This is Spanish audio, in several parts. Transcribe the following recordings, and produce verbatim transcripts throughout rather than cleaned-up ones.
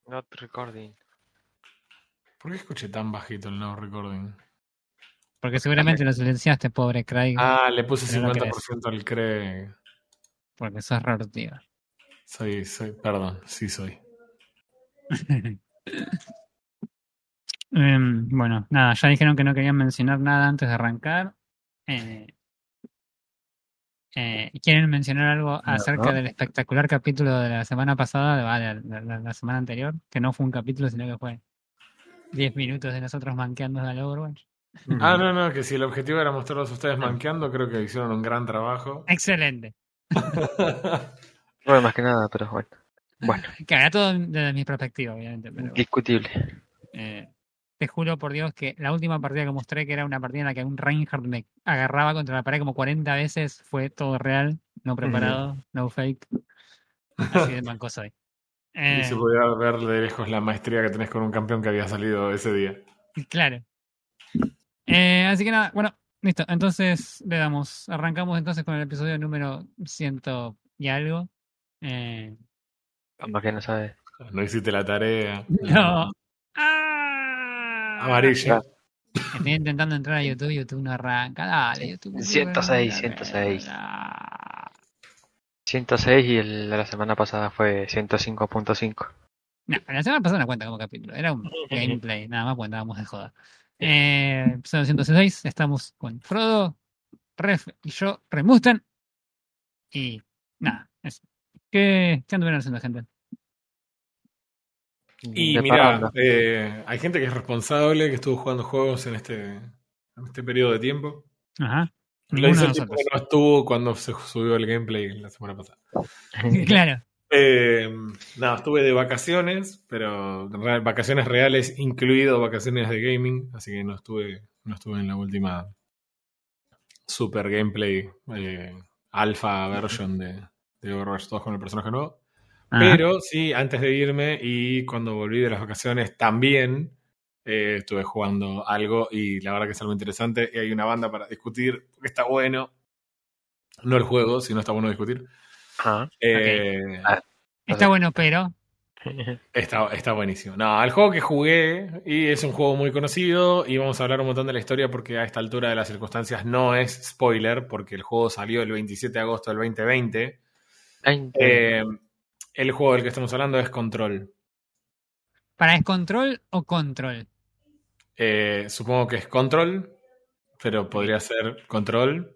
Not recording. ¿Por qué escuché tan bajito el no recording? Porque seguramente lo silenciaste, pobre Craig. Ah, le puse Pero no cincuenta querés. por ciento al Craig. Porque sos raro, tío. Soy, soy, perdón, sí soy. Em, bueno, nada, ya dijeron que no querían mencionar nada antes de arrancar. Eh, eh, ¿Quieren mencionar algo acerca del espectacular capítulo de la semana pasada, de, de, de, de la semana anterior? Que no fue un capítulo, sino que fue diez minutos de nosotros manqueando al Overwatch. Ah, no, no, que si el objetivo era mostrarlos a ustedes manqueando, creo que hicieron un gran trabajo. Excelente. Bueno, más que nada, pero bueno. Bueno, Que haga todo desde mi perspectiva, obviamente. Pero, discutible. eh, te juro por Dios que la última partida que mostré, que era una partida en la que un Reinhardt me agarraba contra la pared como cuarenta veces, fue todo real, no preparado, no fake. Así de manco soy. Eh, Y se podía ver de lejos la maestría que tenés con un campeón que había salido ese día. Claro. Eh, así que nada, bueno, listo. Entonces le damos, arrancamos entonces con el episodio número ciento y algo. Eh, Más que no sabe. No hiciste la tarea. no. ¡Ah! Amarilla. Estoy intentando entrar a YouTube, YouTube no arranca. Dale, YouTube. ciento seis, ciento seis. ciento seis y el de la semana pasada fue ciento cinco punto cinco. No, la semana pasada no cuenta como capítulo, era un gameplay, nada más, porque andábamos de joda. Eh, episodio ciento seis, estamos con Frodo, Ref y yo, Remustan. Y nada, eso. ¿Qué, qué anduvieron haciendo, gente? Y mira, eh, hay gente que es responsable, que estuvo jugando juegos en este, en este periodo de tiempo. Ajá. Lo dice el tipo que no estuvo cuando se subió el gameplay la semana pasada. Claro. Eh, no, estuve de vacaciones, pero real, vacaciones reales, incluido vacaciones de gaming, así que no estuve, no estuve en la última super gameplay eh, alpha version de, de Overwatch dos con el personaje nuevo. Ajá. Pero sí, antes de irme y cuando volví de las vacaciones también eh, estuve jugando algo y la verdad que es algo interesante y hay una banda para discutir porque está bueno, no el juego, sino está bueno discutir. Ah, eh, okay. ah, está bueno, pero está, está buenísimo. No, el juego que jugué y es un juego muy conocido y vamos a hablar un montón de la historia porque a esta altura de las circunstancias no es spoiler porque el juego salió el veintisiete de agosto del veinte veinte. Eh, el juego del que estamos hablando es Control. ¿Para es Control o Control? Eh, supongo que es Control, pero podría ser Control.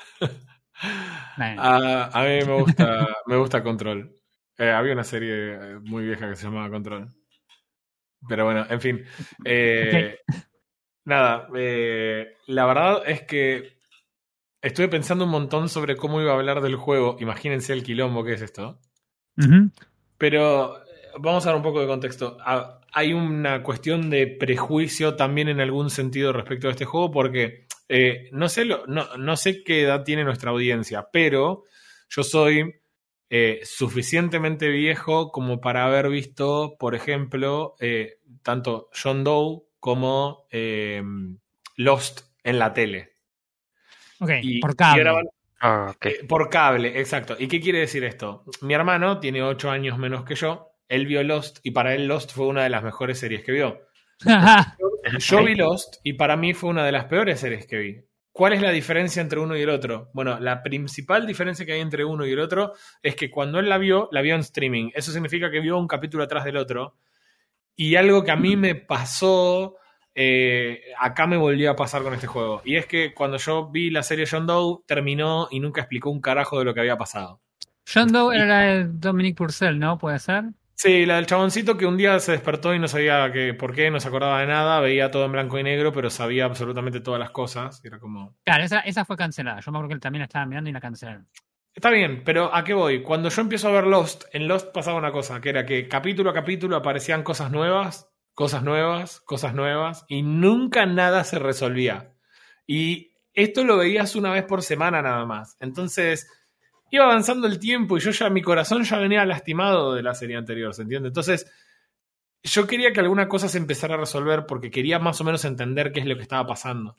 a, a mí me gusta, me gusta Control. Eh, había una serie muy vieja que se llamaba Control. Pero bueno, en fin. Eh, okay. Nada, eh, la verdad es que estuve pensando un montón sobre cómo iba a hablar del juego. Imagínense el quilombo que es esto. Uh-huh. Pero vamos a dar un poco de contexto. Hay una cuestión de prejuicio también en algún sentido respecto a este juego porque eh, no sé lo, no, no sé qué edad tiene nuestra audiencia, pero yo soy eh, suficientemente viejo como para haber visto, por ejemplo, eh, tanto John Doe como eh, Lost en la tele. Ok, y, por cable. Y era, Ah, okay. eh, por cable, exacto. ¿Y qué quiere decir esto? Mi hermano tiene ocho años menos que yo. Él vio Lost y para él Lost fue una de las mejores series que vio. yo, yo vi Lost y para mí fue una de las peores series que vi. ¿Cuál es la diferencia entre uno y el otro? Bueno, la principal diferencia que hay entre uno y el otro es que cuando él la vio, la vio en streaming. Eso significa que vio un capítulo atrás del otro. Y algo que a mí me pasó... Eh, acá me volvió a pasar con este juego. Y es que cuando yo vi la serie John Doe, terminó y nunca explicó un carajo de lo que había pasado. John Doe era la de Dominic Purcell, ¿no? ¿Puede ser? Sí, la del chaboncito que un día se despertó y no sabía que, por qué, no se acordaba de nada, veía todo en blanco y negro, pero sabía absolutamente todas las cosas. Era como... Claro, esa, esa fue cancelada. Yo me acuerdo que él también la estaba mirando y la cancelaron. Está bien, pero ¿a qué voy? Cuando yo empiezo a ver Lost, en Lost pasaba una cosa, que era que capítulo a capítulo aparecían cosas nuevas, cosas nuevas, cosas nuevas, y nunca nada se resolvía. Y esto lo veías una vez por semana nada más. Entonces, iba avanzando el tiempo y yo ya, mi corazón ya venía lastimado de la serie anterior, ¿se entiende? Entonces, yo quería que alguna cosa se empezara a resolver porque quería más o menos entender qué es lo que estaba pasando.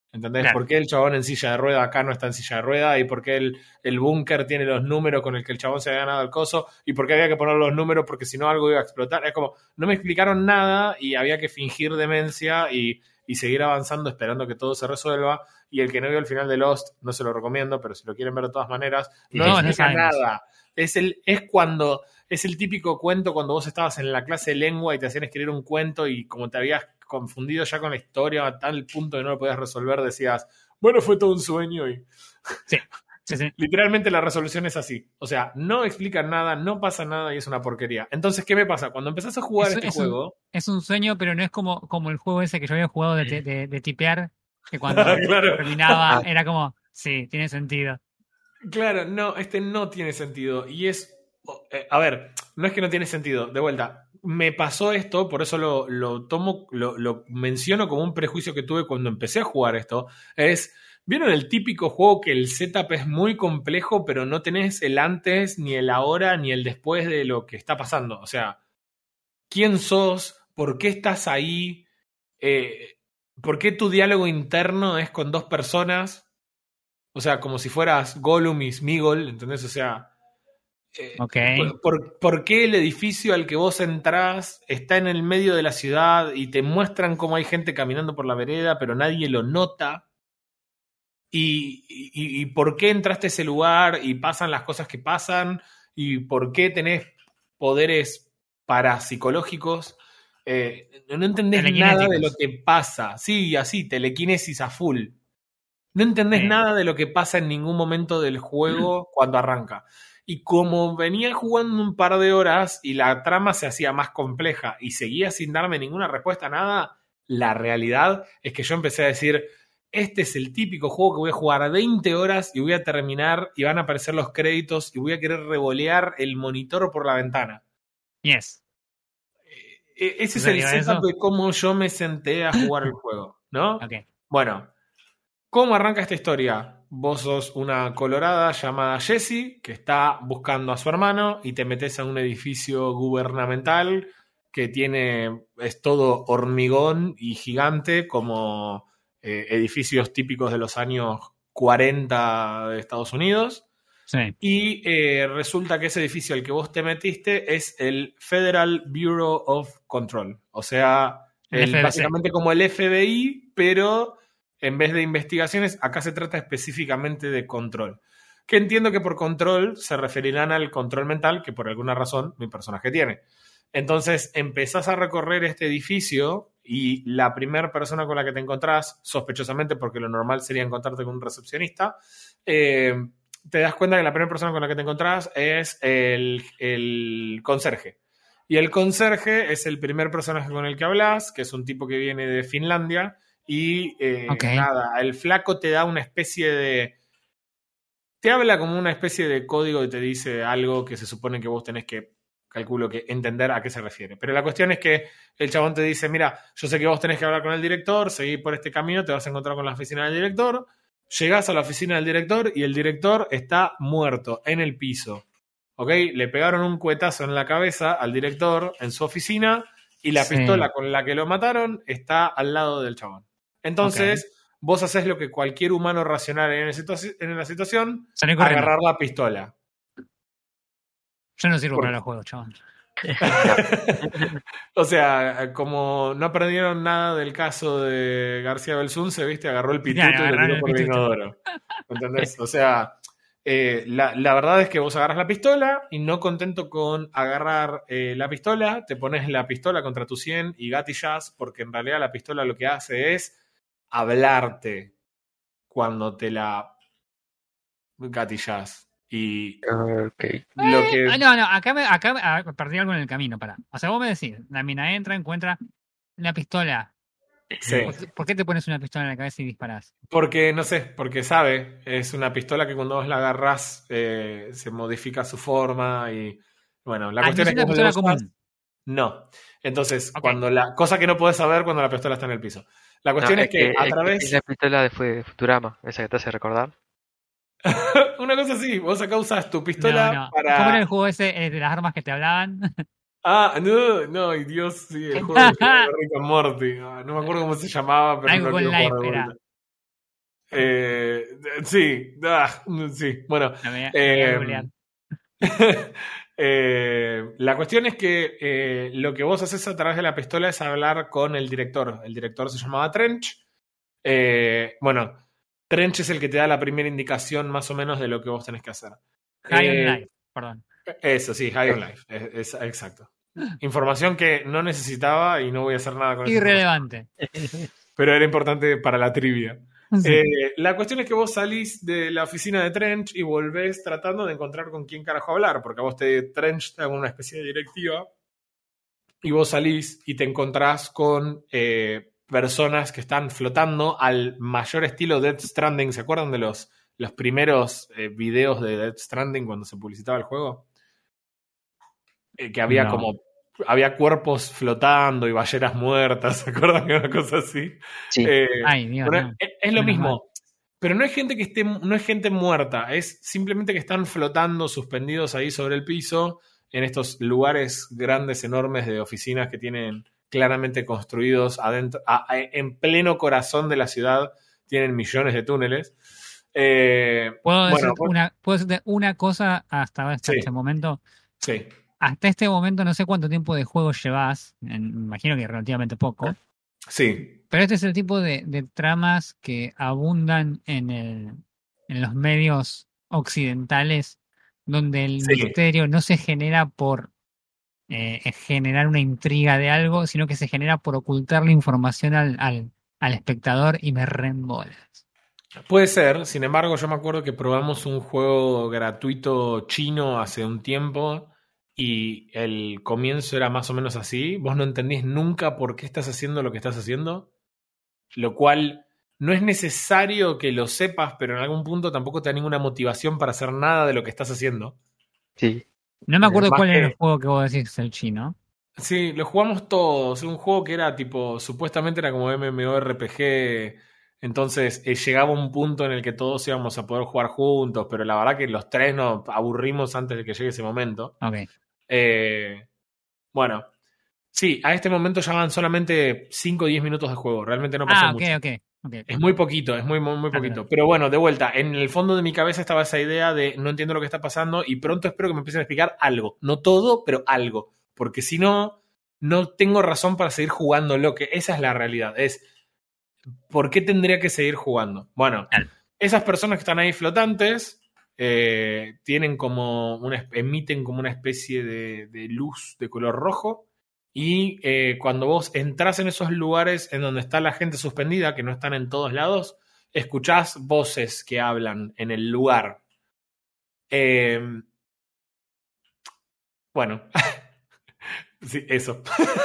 ¿Entendés? Claro. ¿Por qué el chabón en silla de rueda acá no está en silla de rueda? ¿Y por qué el, el búnker tiene los números con el que el chabón se había ganado el coso? ¿Y por qué había que poner los números porque si no algo iba a explotar? Es como, no me explicaron nada y había que fingir demencia y, y seguir avanzando esperando que todo se resuelva. Y el que no vio el final de Lost, no se lo recomiendo, pero si lo quieren ver de todas maneras, no, No, no explica sabemos. nada. Es, el, es cuando... Es el típico cuento cuando vos estabas en la clase de lengua y te hacían escribir un cuento y como te habías confundido ya con la historia a tal punto que no lo podías resolver, decías, bueno, fue todo un sueño y... Sí, sí, sí. Literalmente la resolución es así. O sea, no explican nada, no pasa nada y es una porquería. Entonces, ¿qué me pasa? Cuando empezás a jugar Es, este es juego... un, es un sueño, pero no es como, como el juego ese que yo había jugado de, de, de, de tipear, que cuando Claro. terminaba era como, sí, tiene sentido. Claro, no, este no tiene sentido. Y es... eh, a ver, no es que no tiene sentido. De vuelta, me pasó esto, por eso lo, lo tomo, lo, lo menciono como un prejuicio que tuve cuando empecé a jugar esto. Es, ¿vieron el típico juego que el setup es muy complejo, pero no tenés el antes, ni el ahora, ni el después de lo que está pasando? O sea, ¿quién sos? ¿Por qué estás ahí? Eh, ¿Por qué tu diálogo interno es con dos personas? O sea, como si fueras Gollum y Sméagol, ¿entendés? O sea, eh, Ok. ¿por, por, por qué el edificio al que vos entrás está en el medio de la ciudad y te muestran cómo hay gente caminando por la vereda, pero nadie lo nota? ¿Y, y, y por qué entraste a ese lugar y pasan las cosas que pasan? ¿Y por qué tenés poderes parapsicológicos? Eh, no entendés nada de lo que pasa. Sí, así, telequinesis a full. No entendés Sí. nada de lo que pasa en ningún momento del juego cuando arranca. Y como venía jugando un par de horas y la trama se hacía más compleja y seguía sin darme ninguna respuesta a nada, la realidad es que yo empecé a decir, este es el típico juego que voy a jugar veinte horas y voy a terminar y van a aparecer los créditos y voy a querer revolear el monitor por la ventana. Yes. Eh, Ese es el setup eso? de cómo yo me senté a jugar el juego, ¿no? Ok. Bueno, ¿cómo arranca esta historia? Vos sos una colorada llamada Jessie que está buscando a su hermano y te metes a un edificio gubernamental que tiene, es todo hormigón y gigante como eh, edificios típicos de los años cuarenta de Estados Unidos. Sí. Y eh, resulta que ese edificio al que vos te metiste es el Federal Bureau of Control. O sea, el, el básicamente como el F B I, pero en vez de investigaciones, acá se trata específicamente de control. Que entiendo que por control se referirán al control mental que por alguna razón mi personaje tiene. Entonces empezás a recorrer este edificio y la primera persona con la que te encontrás, sospechosamente porque lo normal sería encontrarte con un recepcionista, eh, te das cuenta que la primera persona con la que te encontrás es el, el conserje. Y el conserje es el primer personaje con el que hablas, que es un tipo que viene de Finlandia. Y eh, okay. nada, el flaco te da una especie de... Te habla como una especie de código y te dice algo que se supone que vos tenés que, calculo que, entender a qué se refiere. Pero la cuestión es que el chabón te dice, mira, yo sé que vos tenés que hablar con el director, seguí por este camino, te vas a encontrar con la oficina del director. Llegás a la oficina del director y el director está muerto en el piso. ¿Ok? Le pegaron un cuetazo en la cabeza al director en su oficina y la sí. pistola con la que lo mataron está al lado del chabón. Entonces, okay. vos haces lo que cualquier humano racional en, situa- en la situación, agarrar la pistola. Yo no sirvo Por... para los juegos, chabón. O sea, como no aprendieron nada del caso de García Belsunce, ¿viste? Agarró el pituto claro, y lo tiró por el inodoro. ¿Entendés? O sea, eh, la, la verdad es que vos agarras la pistola y no contento con agarrar eh, la pistola, te pones la pistola contra tu sien y gatillas, porque en realidad la pistola lo que hace es hablarte cuando te la gatillas. Y okay. lo que... Eh, no, no, acá, me, acá me, perdí algo en el camino, pará. O sea, vos me decís, la mina entra, encuentra una pistola. Sí. ¿Por, ¿Por qué te pones una pistola en la cabeza y disparás? Porque, no sé, porque sabe, es una pistola que cuando vos la agarrás eh, se modifica su forma y... Bueno, la ah, cuestión ¿no es que... ¿Es una pistola común? No. Entonces, okay. cuando la... Cosa que no podés saber cuando la pistola está en el piso. La cuestión no, es, es que, que a través... Es la pistola de, de Futurama, esa que te hace recordar. Una cosa así, vos acá usas tu pistola no, no. para... ¿Cómo era el juego ese de las armas que te hablaban? Ah, no, no, Dios, sí, el juego de Rick and Morty. No me acuerdo cómo se llamaba, pero algo no con quiero life jugar de era. vuelta. Eh, sí, ah, sí, bueno. La voy a- la voy a eh, googlear. eh, la cuestión es que eh, lo que vos haces a través de la pistola es hablar con el director. El director se llamaba Trench. Eh, bueno, Trench es el que te da la primera indicación más o menos de lo que vos tenés que hacer. High on Eh, Life, perdón. Eso, sí, High on Life. Es, es- exacto. Información que no necesitaba y no voy a hacer nada con eso. Irrelevante. Pero era importante para la trivia. Sí. Eh, la cuestión es que vos salís de la oficina de Trench y volvés tratando de encontrar con quién carajo hablar, porque a vos te Trench te da una especie de directiva y vos salís y te encontrás con eh, personas que están flotando al mayor estilo Death Stranding. ¿Se acuerdan de los, los primeros eh, videos de Death Stranding cuando se publicitaba el juego? Eh, que había No. como había cuerpos flotando y ballenas muertas, ¿se acuerdan de una cosa así? Sí. Eh, Ay, Dios, bueno, no. es, es lo Menos mismo, mal. pero no es gente que esté, no es gente muerta, es simplemente que están flotando, suspendidos ahí sobre el piso, en estos lugares grandes, enormes de oficinas que tienen claramente construidos adentro, a- a- en pleno corazón de la ciudad, tienen millones de túneles. Eh, ¿Puedo, bueno, decirte pues, una, ¿Puedo decirte una cosa hasta, hasta Sí. este momento? sí. Hasta este momento no sé cuánto tiempo de juego llevas. En- me imagino que relativamente poco. Sí, Pero este es el tipo de, de tramas que abundan en, el, en los medios occidentales, donde el Sí. misterio no se genera por eh, generar una intriga de algo, sino que se genera por ocultar la información al, al, al espectador y me reembolas. puede ser. Sin embargo, yo me acuerdo que probamos un juego gratuito chino hace un tiempo y el comienzo era más o menos así. Vos no entendís nunca por qué estás haciendo lo que estás haciendo, lo cual no es necesario que lo sepas, pero en algún punto tampoco te da ninguna motivación para hacer nada de lo que estás haciendo. Sí. No me acuerdo Más cuál era que- el juego que vos decís, el chino. Sí, lo jugamos todos. Un juego que era tipo, supuestamente era como MMORPG. Entonces eh, llegaba un punto en el que todos íbamos a poder jugar juntos, pero la verdad que los tres nos aburrimos antes de que llegue ese momento. Ok. Eh, bueno, sí, a este momento ya van solamente cinco o diez minutos de juego. Realmente no pasó Ah, ok, mucho. ok. okay. Es muy poquito, es muy, muy, muy Ah, poquito. claro. Pero bueno, de vuelta, en el fondo de mi cabeza estaba esa idea de no entiendo lo que está pasando y pronto espero que me empiecen a explicar algo. No todo, pero algo. Porque si no, no tengo razón para seguir jugando lo que esa es la realidad. Es, ¿por qué tendría que seguir jugando? Bueno, Claro. esas personas que están ahí flotantes eh, tienen como una, emiten como una especie de, de luz de color rojo. Y eh, cuando vos entrás en esos lugares en donde está la gente suspendida, que no están en todos lados, escuchás voces que hablan en el lugar. Eh, bueno, sí, eso.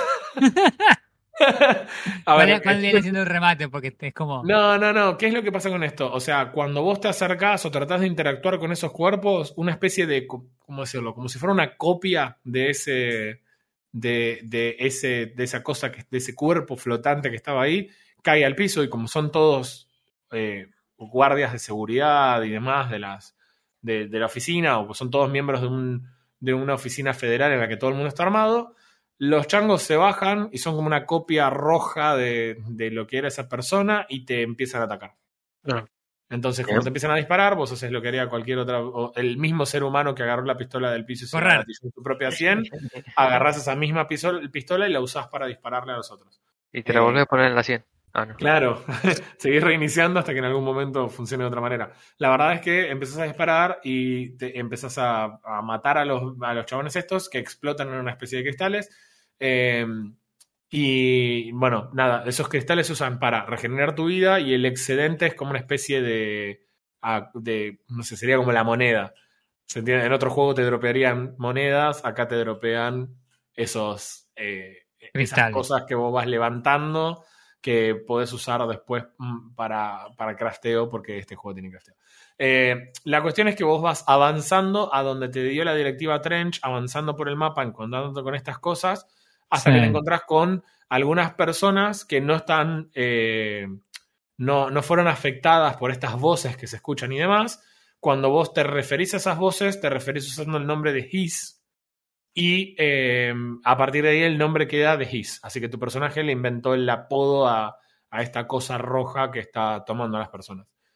A ¿Cuál, ver, cuál viene escucha- siendo el remate? Porque es como. no, no, no. ¿Qué es lo que pasa con esto? O sea, cuando vos te acercás o tratás de interactuar con esos cuerpos, una especie de, co- ¿cómo decirlo? Como si fuera una copia de ese, de, de ese, de esa cosa, que, de ese cuerpo flotante que estaba ahí, cae al piso y como son todos eh, guardias de seguridad y demás de las, de, de la oficina, o son todos miembros de un, de una oficina federal en la que todo el mundo está armado. Los changos se bajan y son como una copia roja de, de lo que era esa persona y te empiezan a atacar. Ah. Entonces, Bien. cuando te empiezan a disparar, vos haces lo que haría cualquier otra, o el mismo ser humano que agarró la pistola del piso y se la Correr. gatilló en su propia cien, agarrás esa misma pistola, pistola y la usás para dispararle a los otros. Y te la Eh, volvés a poner en la cien. Ah, no. Claro, seguís reiniciando hasta que en algún momento funcione de otra manera. La verdad es que empezás a disparar y te empezás a, a matar a los, a los chabones estos que explotan en una especie de cristales. Eh, y bueno, nada, esos cristales se usan para regenerar tu vida y el excedente es como una especie de, a- de no sé, sería como la moneda. ¿Se entiende? En otro juego te dropearían monedas, acá te dropean esos, eh, esas Cristales. cosas que vos vas levantando que podés usar después mm, para, para crafteo, porque este juego tiene crafteo. Eh, la cuestión es que vos vas avanzando a donde te dio la directiva Trench, avanzando por el mapa, encontrándote con estas cosas, hasta Sí. que te encontrás con algunas personas que no están, eh, no, no fueron afectadas por estas voces que se escuchan y demás. Cuando vos te referís a esas voces, te referís usando el nombre de His, y eh, a partir de ahí el nombre queda de His. Así que tu personaje le inventó el apodo a, a esta cosa roja que está tomando a las personas.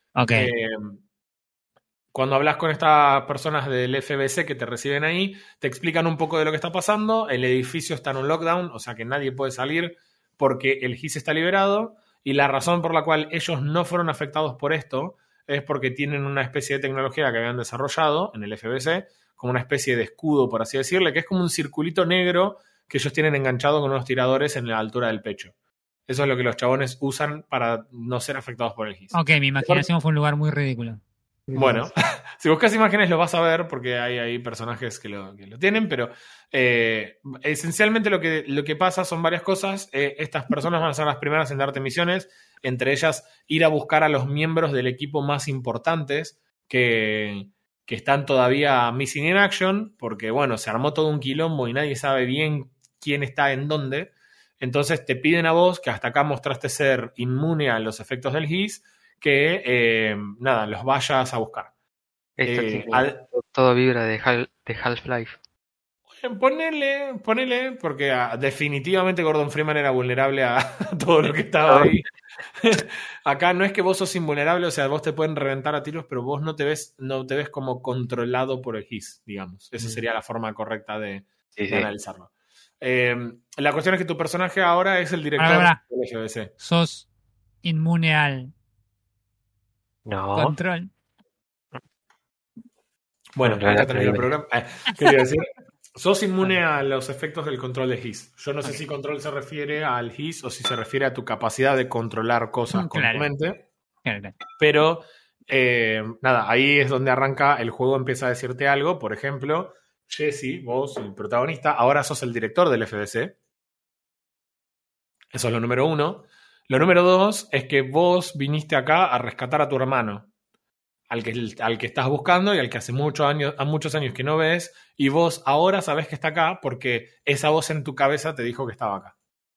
Ok. Eh, cuando hablas con estas personas del F B C que te reciben ahí, te explican un poco de lo que está pasando. El edificio está en un lockdown, o sea que nadie puede salir porque el G I S está liberado. Y la razón por la cual ellos no fueron afectados por esto es porque tienen una especie de tecnología que habían desarrollado en el F B C, como una especie de escudo, por así decirle, que es como un circulito negro que ellos tienen enganchado con unos tiradores en la altura del pecho. Eso es lo que los chabones usan para no ser afectados por el G I S. Ok, mi imaginación fue un lugar muy ridículo. Bueno, si buscas imágenes lo vas a ver porque hay, hay personajes que lo, que lo tienen, pero eh, esencialmente lo que, lo que pasa son varias cosas. Eh, estas personas van a ser las primeras en darte misiones, entre ellas ir a buscar a los miembros del equipo más importantes que, que están todavía missing in action, porque bueno, se armó todo un quilombo y nadie sabe bien quién está en dónde. Entonces te piden a vos, que hasta acá mostraste ser inmune a los efectos del G I S, que, eh, nada, los vayas a buscar. Esto Eh, tiene al- todo vibra de, Hal- de Half-Life. ponele, ponele, porque ah, definitivamente Gordon Freeman era vulnerable a todo lo que estaba ahí. Acá no es que vos sos invulnerable, o sea, vos te pueden reventar a tiros, pero vos no te ves, no te ves como controlado por el G I S, digamos. Esa Mm. sería la forma correcta de, Sí, de sí. analizarlo. Eh, la cuestión es que tu personaje ahora es el director Pará, pará. del F B C. Sos inmune al No. control. Bueno, Bueno, acá la- termina el la- programa. Eh, quería decir, sos inmune a los efectos del control de G I S. Yo no sé si control se refiere al G I S o si se refiere a tu capacidad de controlar cosas con Claro. tu mente. Claro, claro. Pero, eh, nada, ahí es donde arranca, el juego empieza a decirte algo. Por ejemplo, Jesse, vos, el protagonista, ahora sos el director del F B C. Eso es lo número uno. Lo número dos es que vos viniste acá a rescatar a tu hermano. Al que, al que estás buscando y al que hace muchos años, a muchos años que no ves, y vos ahora sabés que está acá porque esa voz en tu cabeza te dijo que estaba acá.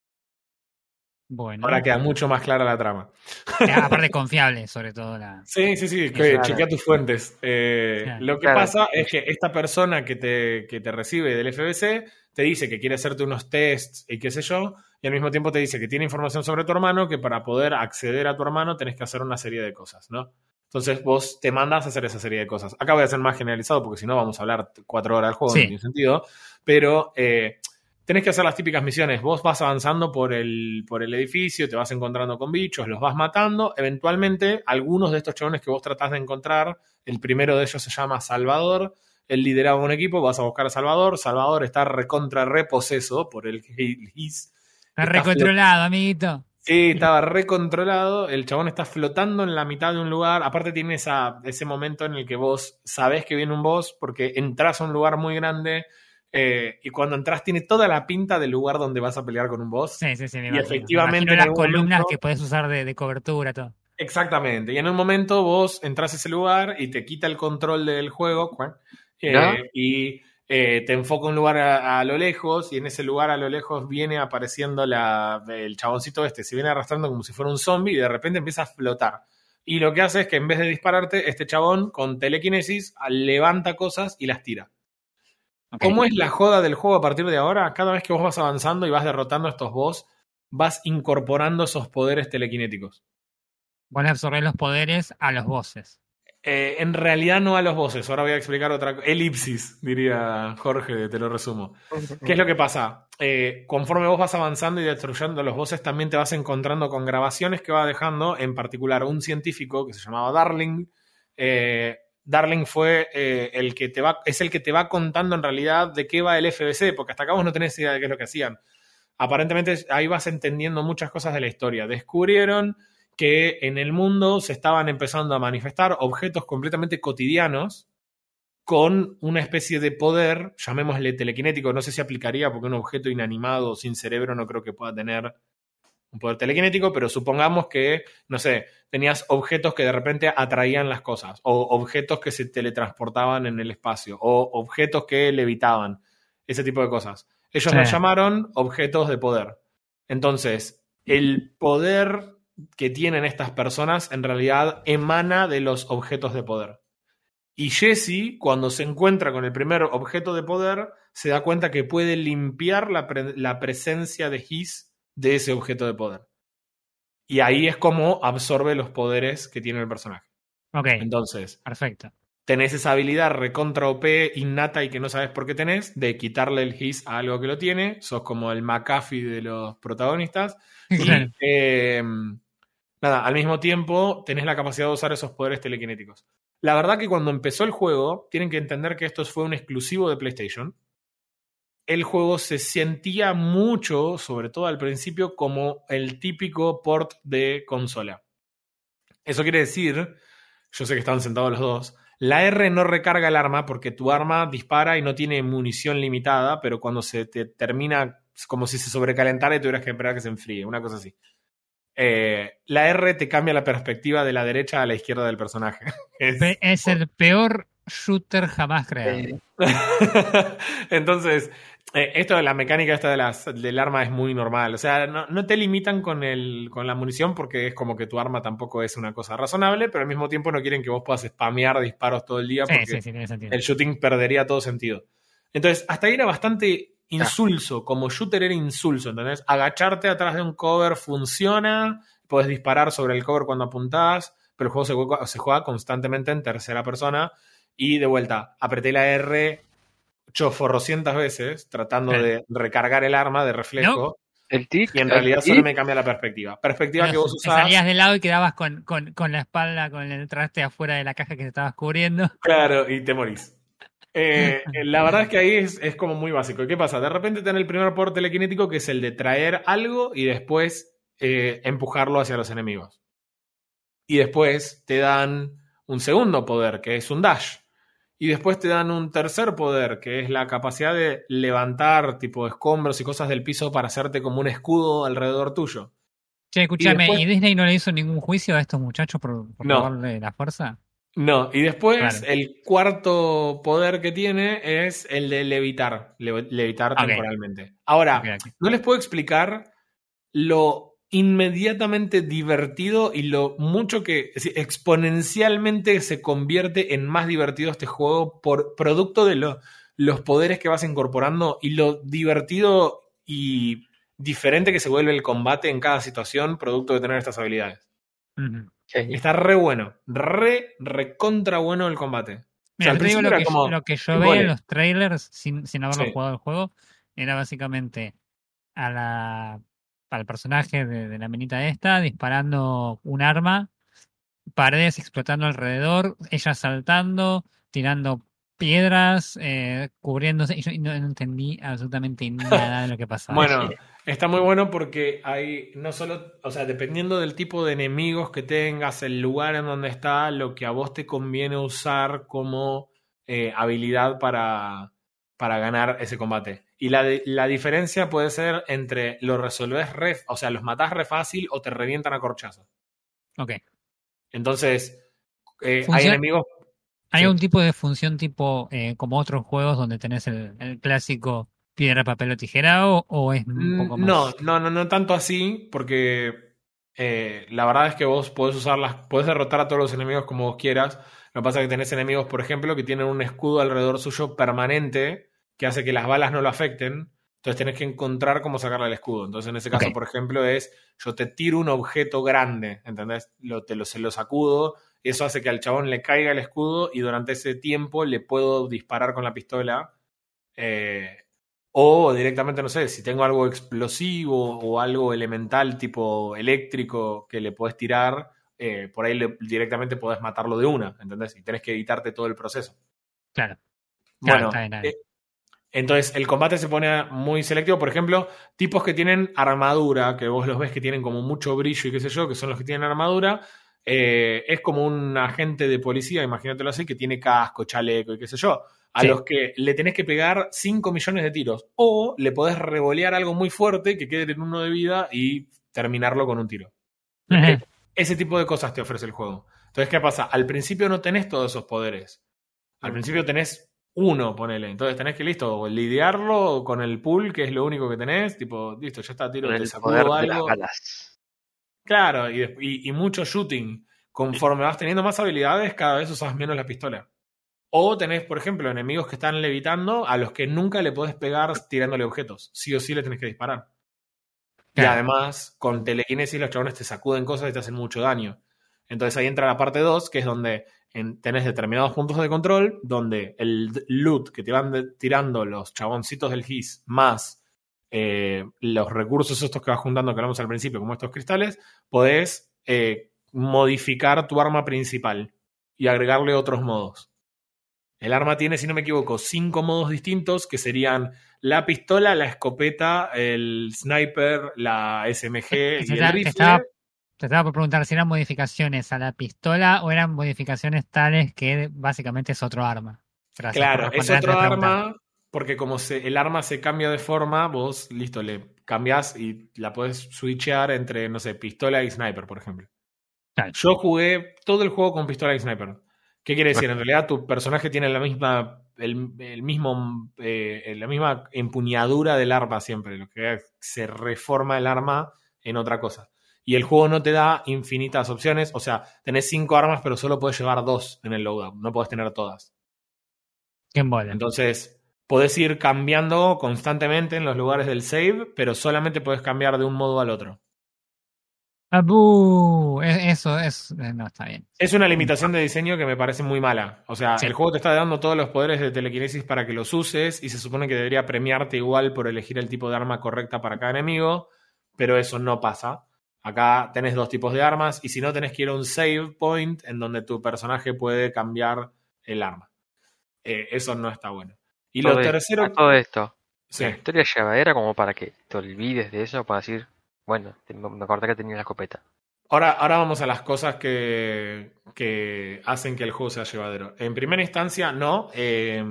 Bueno. Ahora queda mucho más clara la trama. Eh, aparte confiable, sobre todo la. Sí, sí, sí, que Claro. chequea tus fuentes. Eh, Claro. Lo que Claro. pasa es que esta persona que te, que te recibe del F B C te dice que quiere hacerte unos tests y qué sé yo, y al mismo tiempo te dice que tiene información sobre tu hermano, que para poder acceder a tu hermano tenés que hacer una serie de cosas, ¿no? Entonces vos te mandas a hacer esa serie de cosas. Acá voy a ser más generalizado porque si no vamos a hablar cuatro horas del juego, Sí. no tiene sentido. Pero eh, tenés que hacer las típicas misiones. Vos vas avanzando por el, por el edificio, te vas encontrando con bichos, los vas matando. Eventualmente, algunos de estos chabones que vos tratás de encontrar, el primero de ellos se llama Salvador. Él lideraba un equipo, vas a buscar a Salvador. Salvador está recontra reposeso por el G I S. Está recontrolado, amiguito. Sí, estaba recontrolado. El chabón está flotando en la mitad de un lugar. Aparte tiene esa, ese momento en el que vos sabés que viene un boss porque entras a un lugar muy grande eh, y cuando entras tiene toda la pinta del lugar donde vas a pelear con un boss. Sí, sí, sí. Me Y imagino. efectivamente Me imagino en las algún columnas momento- que puedes usar de, de cobertura, todo. Exactamente. Y en un momento vos entras a ese lugar y te quita el control del juego eh, ¿No? y eh, te enfoca un lugar a, a lo lejos y en ese lugar a lo lejos viene apareciendo la, el chaboncito este, se viene arrastrando como si fuera un zombie y de repente empieza a flotar. Y lo que hace es que en vez de dispararte, este chabón con telequinesis levanta cosas y las tira. Okay. ¿Cómo es la joda del juego a partir de ahora? Cada vez que vos vas avanzando y vas derrotando a estos boss, vas incorporando esos poderes telequinéticos. Vos le absorbés los poderes a los bosses. Eh, en realidad no a los bosses. Ahora voy a explicar otra cosa. Elipsis, diría Jorge, te lo resumo. ¿Qué es lo que pasa? Eh, conforme vos vas avanzando y destruyendo los bosses, también te vas encontrando con grabaciones que va dejando, en particular un científico que se llamaba Darling. Eh, Darling fue eh, el que te va, es el que te va contando en realidad de qué va el F B C, porque hasta acá vos no tenés idea de qué es lo que hacían. Aparentemente ahí vas entendiendo muchas cosas de la historia. Descubrieron que en el mundo se estaban empezando a manifestar objetos completamente cotidianos con una especie de poder, llamémosle telequinético, no sé si aplicaría porque un objeto inanimado sin cerebro no creo que pueda tener un poder telequinético, pero supongamos que, no sé, tenías objetos que de repente atraían las cosas, o objetos que se teletransportaban en el espacio, o objetos que levitaban, ese tipo de cosas. Ellos Sí. los llamaron objetos de poder. Entonces, el poder que tienen estas personas en realidad emana de los objetos de poder. Y Jesse, cuando se encuentra con el primer objeto de poder, se da cuenta que puede limpiar la, pre- la presencia de His de ese objeto de poder. Y ahí es como absorbe los poderes que tiene el personaje. Ok, Entonces, perfecto. tenés esa habilidad recontra O P, innata y que no sabes por qué tenés, de quitarle el his a algo que lo tiene. Sos como el McAfee de los protagonistas. Claro. Y eh, nada, al mismo tiempo tenés la capacidad de usar esos poderes telequinéticos. La verdad que cuando empezó el juego, tienen que entender que esto fue un exclusivo de PlayStation. El juego se sentía mucho, sobre todo al principio, como el típico port de consola. Eso quiere decir, yo sé que estaban sentados los dos, la R no recarga el arma porque tu arma dispara y no tiene munición limitada, pero cuando se te termina, es como si se sobrecalentara y tuvieras que esperar a que se enfríe, una cosa así. Eh, la R te cambia la perspectiva de la derecha a la izquierda del personaje. Es, Pe- es el peor shooter jamás creado. Eh, Entonces, eh, esto de la mecánica esta de las, del arma es muy normal. O sea, no, no te limitan con, el, con la munición porque es como que tu arma tampoco es una cosa razonable, pero al mismo tiempo no quieren que vos puedas spamear disparos todo el día Sí, porque sí, sí, tiene sentido. el shooting perdería todo sentido. Entonces, hasta ahí era bastante insulso. Como shooter era insulso, ¿entendés? Agacharte atrás de un cover funciona, puedes disparar sobre el cover cuando apuntás, pero el juego se juega, se juega constantemente en tercera persona. Y de vuelta, apreté la R choforrocientas veces tratando Claro. de recargar el arma de reflejo. el tic, Y en el realidad tic, solo me cambia la perspectiva. Perspectiva Pero que vos te usás. salías de lado y quedabas con, con, con la espalda, con el traste afuera de la caja que te estabas cubriendo. Claro, y te morís. Eh, la verdad es que ahí es, es como muy básico. ¿Y qué pasa? De repente tenés el primer poder telequinético que es el de traer algo y después eh, empujarlo hacia los enemigos. Y después te dan un segundo poder que es un dash. Y después te dan un tercer poder que es la capacidad de levantar tipo escombros y cosas del piso para hacerte como un escudo alrededor tuyo. Che, escúchame, ¿y, después- Disney no le hizo ningún juicio a estos muchachos por, por No. robarle la fuerza? No, y después Claro. el cuarto poder que tiene es el de levitar, le- levitar Ok. temporalmente. Ahora, Ok, ok. no les puedo explicar lo inmediatamente divertido y lo mucho que es decir, exponencialmente se convierte en más divertido este juego por producto de lo- los poderes que vas incorporando y lo divertido y diferente que se vuelve el combate en cada situación producto de tener estas habilidades. Ujú. sí. Está re bueno, re, recontra bueno el combate. O sea, Mira, al yo te digo principio lo era que, como, lo que yo ¿qué veía pone? en los trailers sin, sin haberlo Sí. jugado el juego era básicamente a la, al personaje de, de la menita esta disparando un arma, paredes explotando alrededor, ella saltando, tirando piedras, eh, cubriéndose, y yo no, no entendí absolutamente nada de lo que pasaba. Bueno, está muy bueno porque hay no solo, o sea, dependiendo del tipo de enemigos que tengas, el lugar en donde está, lo que a vos te conviene usar como eh, habilidad para, para ganar ese combate. Y la, de- la diferencia puede ser entre lo resolvés re, o sea, los matás re fácil o te revientan a corchazos. Ok. Entonces, eh, hay Funciona- enemigos. ¿Hay Sí. un tipo de función tipo eh, como otros juegos donde tenés el, el clásico piedra, papel o tijera o, o es un poco Mm, No, más? no, no, no tanto así, porque eh, la verdad es que vos podés usarlas, podés derrotar a todos los enemigos como vos quieras. Lo que pasa es que tenés enemigos, por ejemplo, que tienen un escudo alrededor suyo permanente que hace que las balas no lo afecten. Entonces tenés que encontrar cómo sacarle el escudo. Entonces, en ese caso, Ok. por ejemplo, es yo te tiro un objeto grande, ¿entendés? Lo, te lo, se lo sacudo. Y eso hace que al chabón le caiga el escudo y durante ese tiempo le puedo disparar con la pistola. Eh, o directamente, no sé, si tengo algo explosivo o algo elemental tipo eléctrico que le podés tirar, eh, por ahí le- directamente podés matarlo de una, ¿entendés? Y tenés que evitarte todo el proceso. Claro. Claro, Bueno, está bien, está bien. eh, entonces el combate se pone muy selectivo. Por ejemplo, tipos que tienen armadura, que vos los ves que tienen como mucho brillo y qué sé yo, que son los que tienen armadura. eh, es como un agente de policía, imagínatelo así, que tiene casco, chaleco y qué sé yo. A Sí. los que le tenés que pegar cinco millones de tiros. O le podés revolear algo muy fuerte que quede en uno de vida y terminarlo con un tiro. Ese tipo de cosas te ofrece el juego. Entonces, ¿qué pasa? Al principio no tenés todos esos poderes. Al principio tenés uno, ponele. Entonces tenés que, listo, lidiarlo con el pool, que es lo único que tenés. Tipo, listo, ya está, tiro, Con te el sacudo poder de las algo. balas. Claro, y, des- y, y mucho shooting. Conforme vas teniendo más habilidades, cada vez usas menos la pistola. O tenés, por ejemplo, enemigos que están levitando a los que nunca le podés pegar tirándole objetos. Sí o sí le tenés que disparar. Y Claro. además, con telequinesis los chabones te sacuden cosas y te hacen mucho daño. Entonces ahí entra la parte dos, que es donde en, tenés determinados puntos de control, donde el loot que te van de, tirando los chaboncitos del G I S más eh, los recursos estos que vas juntando que hablamos al principio, como estos cristales, podés eh, modificar tu arma principal y agregarle otros modos. El arma tiene, si no me equivoco, cinco modos distintos, que serían la pistola, la escopeta, el sniper, la S M G y el Te rifle. estaba, te estaba por preguntar si eran modificaciones a la pistola o eran modificaciones tales que básicamente es otro arma. Gracias Claro, por es responder otro antes de preguntar. arma, porque como se, el arma se cambia de forma, vos, listo, le cambiás y la podés switchear entre, no sé, pistola y sniper, por ejemplo. Claro. Yo jugué todo el juego con pistola y sniper. ¿Qué quiere decir? En realidad tu personaje tiene la misma, el, el mismo, eh, la misma empuñadura del arma siempre, lo que se reforma el arma en otra cosa. Y el juego no te da infinitas opciones, o sea, tenés cinco armas, pero solo podés llevar dos en el loadout, no podés tener todas. Qué embole. Entonces, podés ir cambiando constantemente en los lugares del save, pero solamente podés cambiar de un modo al otro. ¡Abú! E- Eso es. eh, No, está bien. Es una limitación de diseño que me parece muy mala. O sea, Sí. el juego te está dando todos los poderes de telequinesis para que los uses y se supone que debería premiarte igual por elegir el tipo de arma correcta para cada enemigo, pero eso no pasa. Acá tenés dos tipos de armas y si no tenés que ir a un save point en donde tu personaje puede cambiar el arma. Eh, eso no está bueno. Y lo Todo, esto- tercero... a todo esto, Sí. la historia llevadera como para que te olvides de eso, para decir, bueno, te- me acordé que tenía la escopeta. Ahora, ahora vamos a las cosas que, que hacen que el juego sea llevadero. En primera instancia, no. Eh,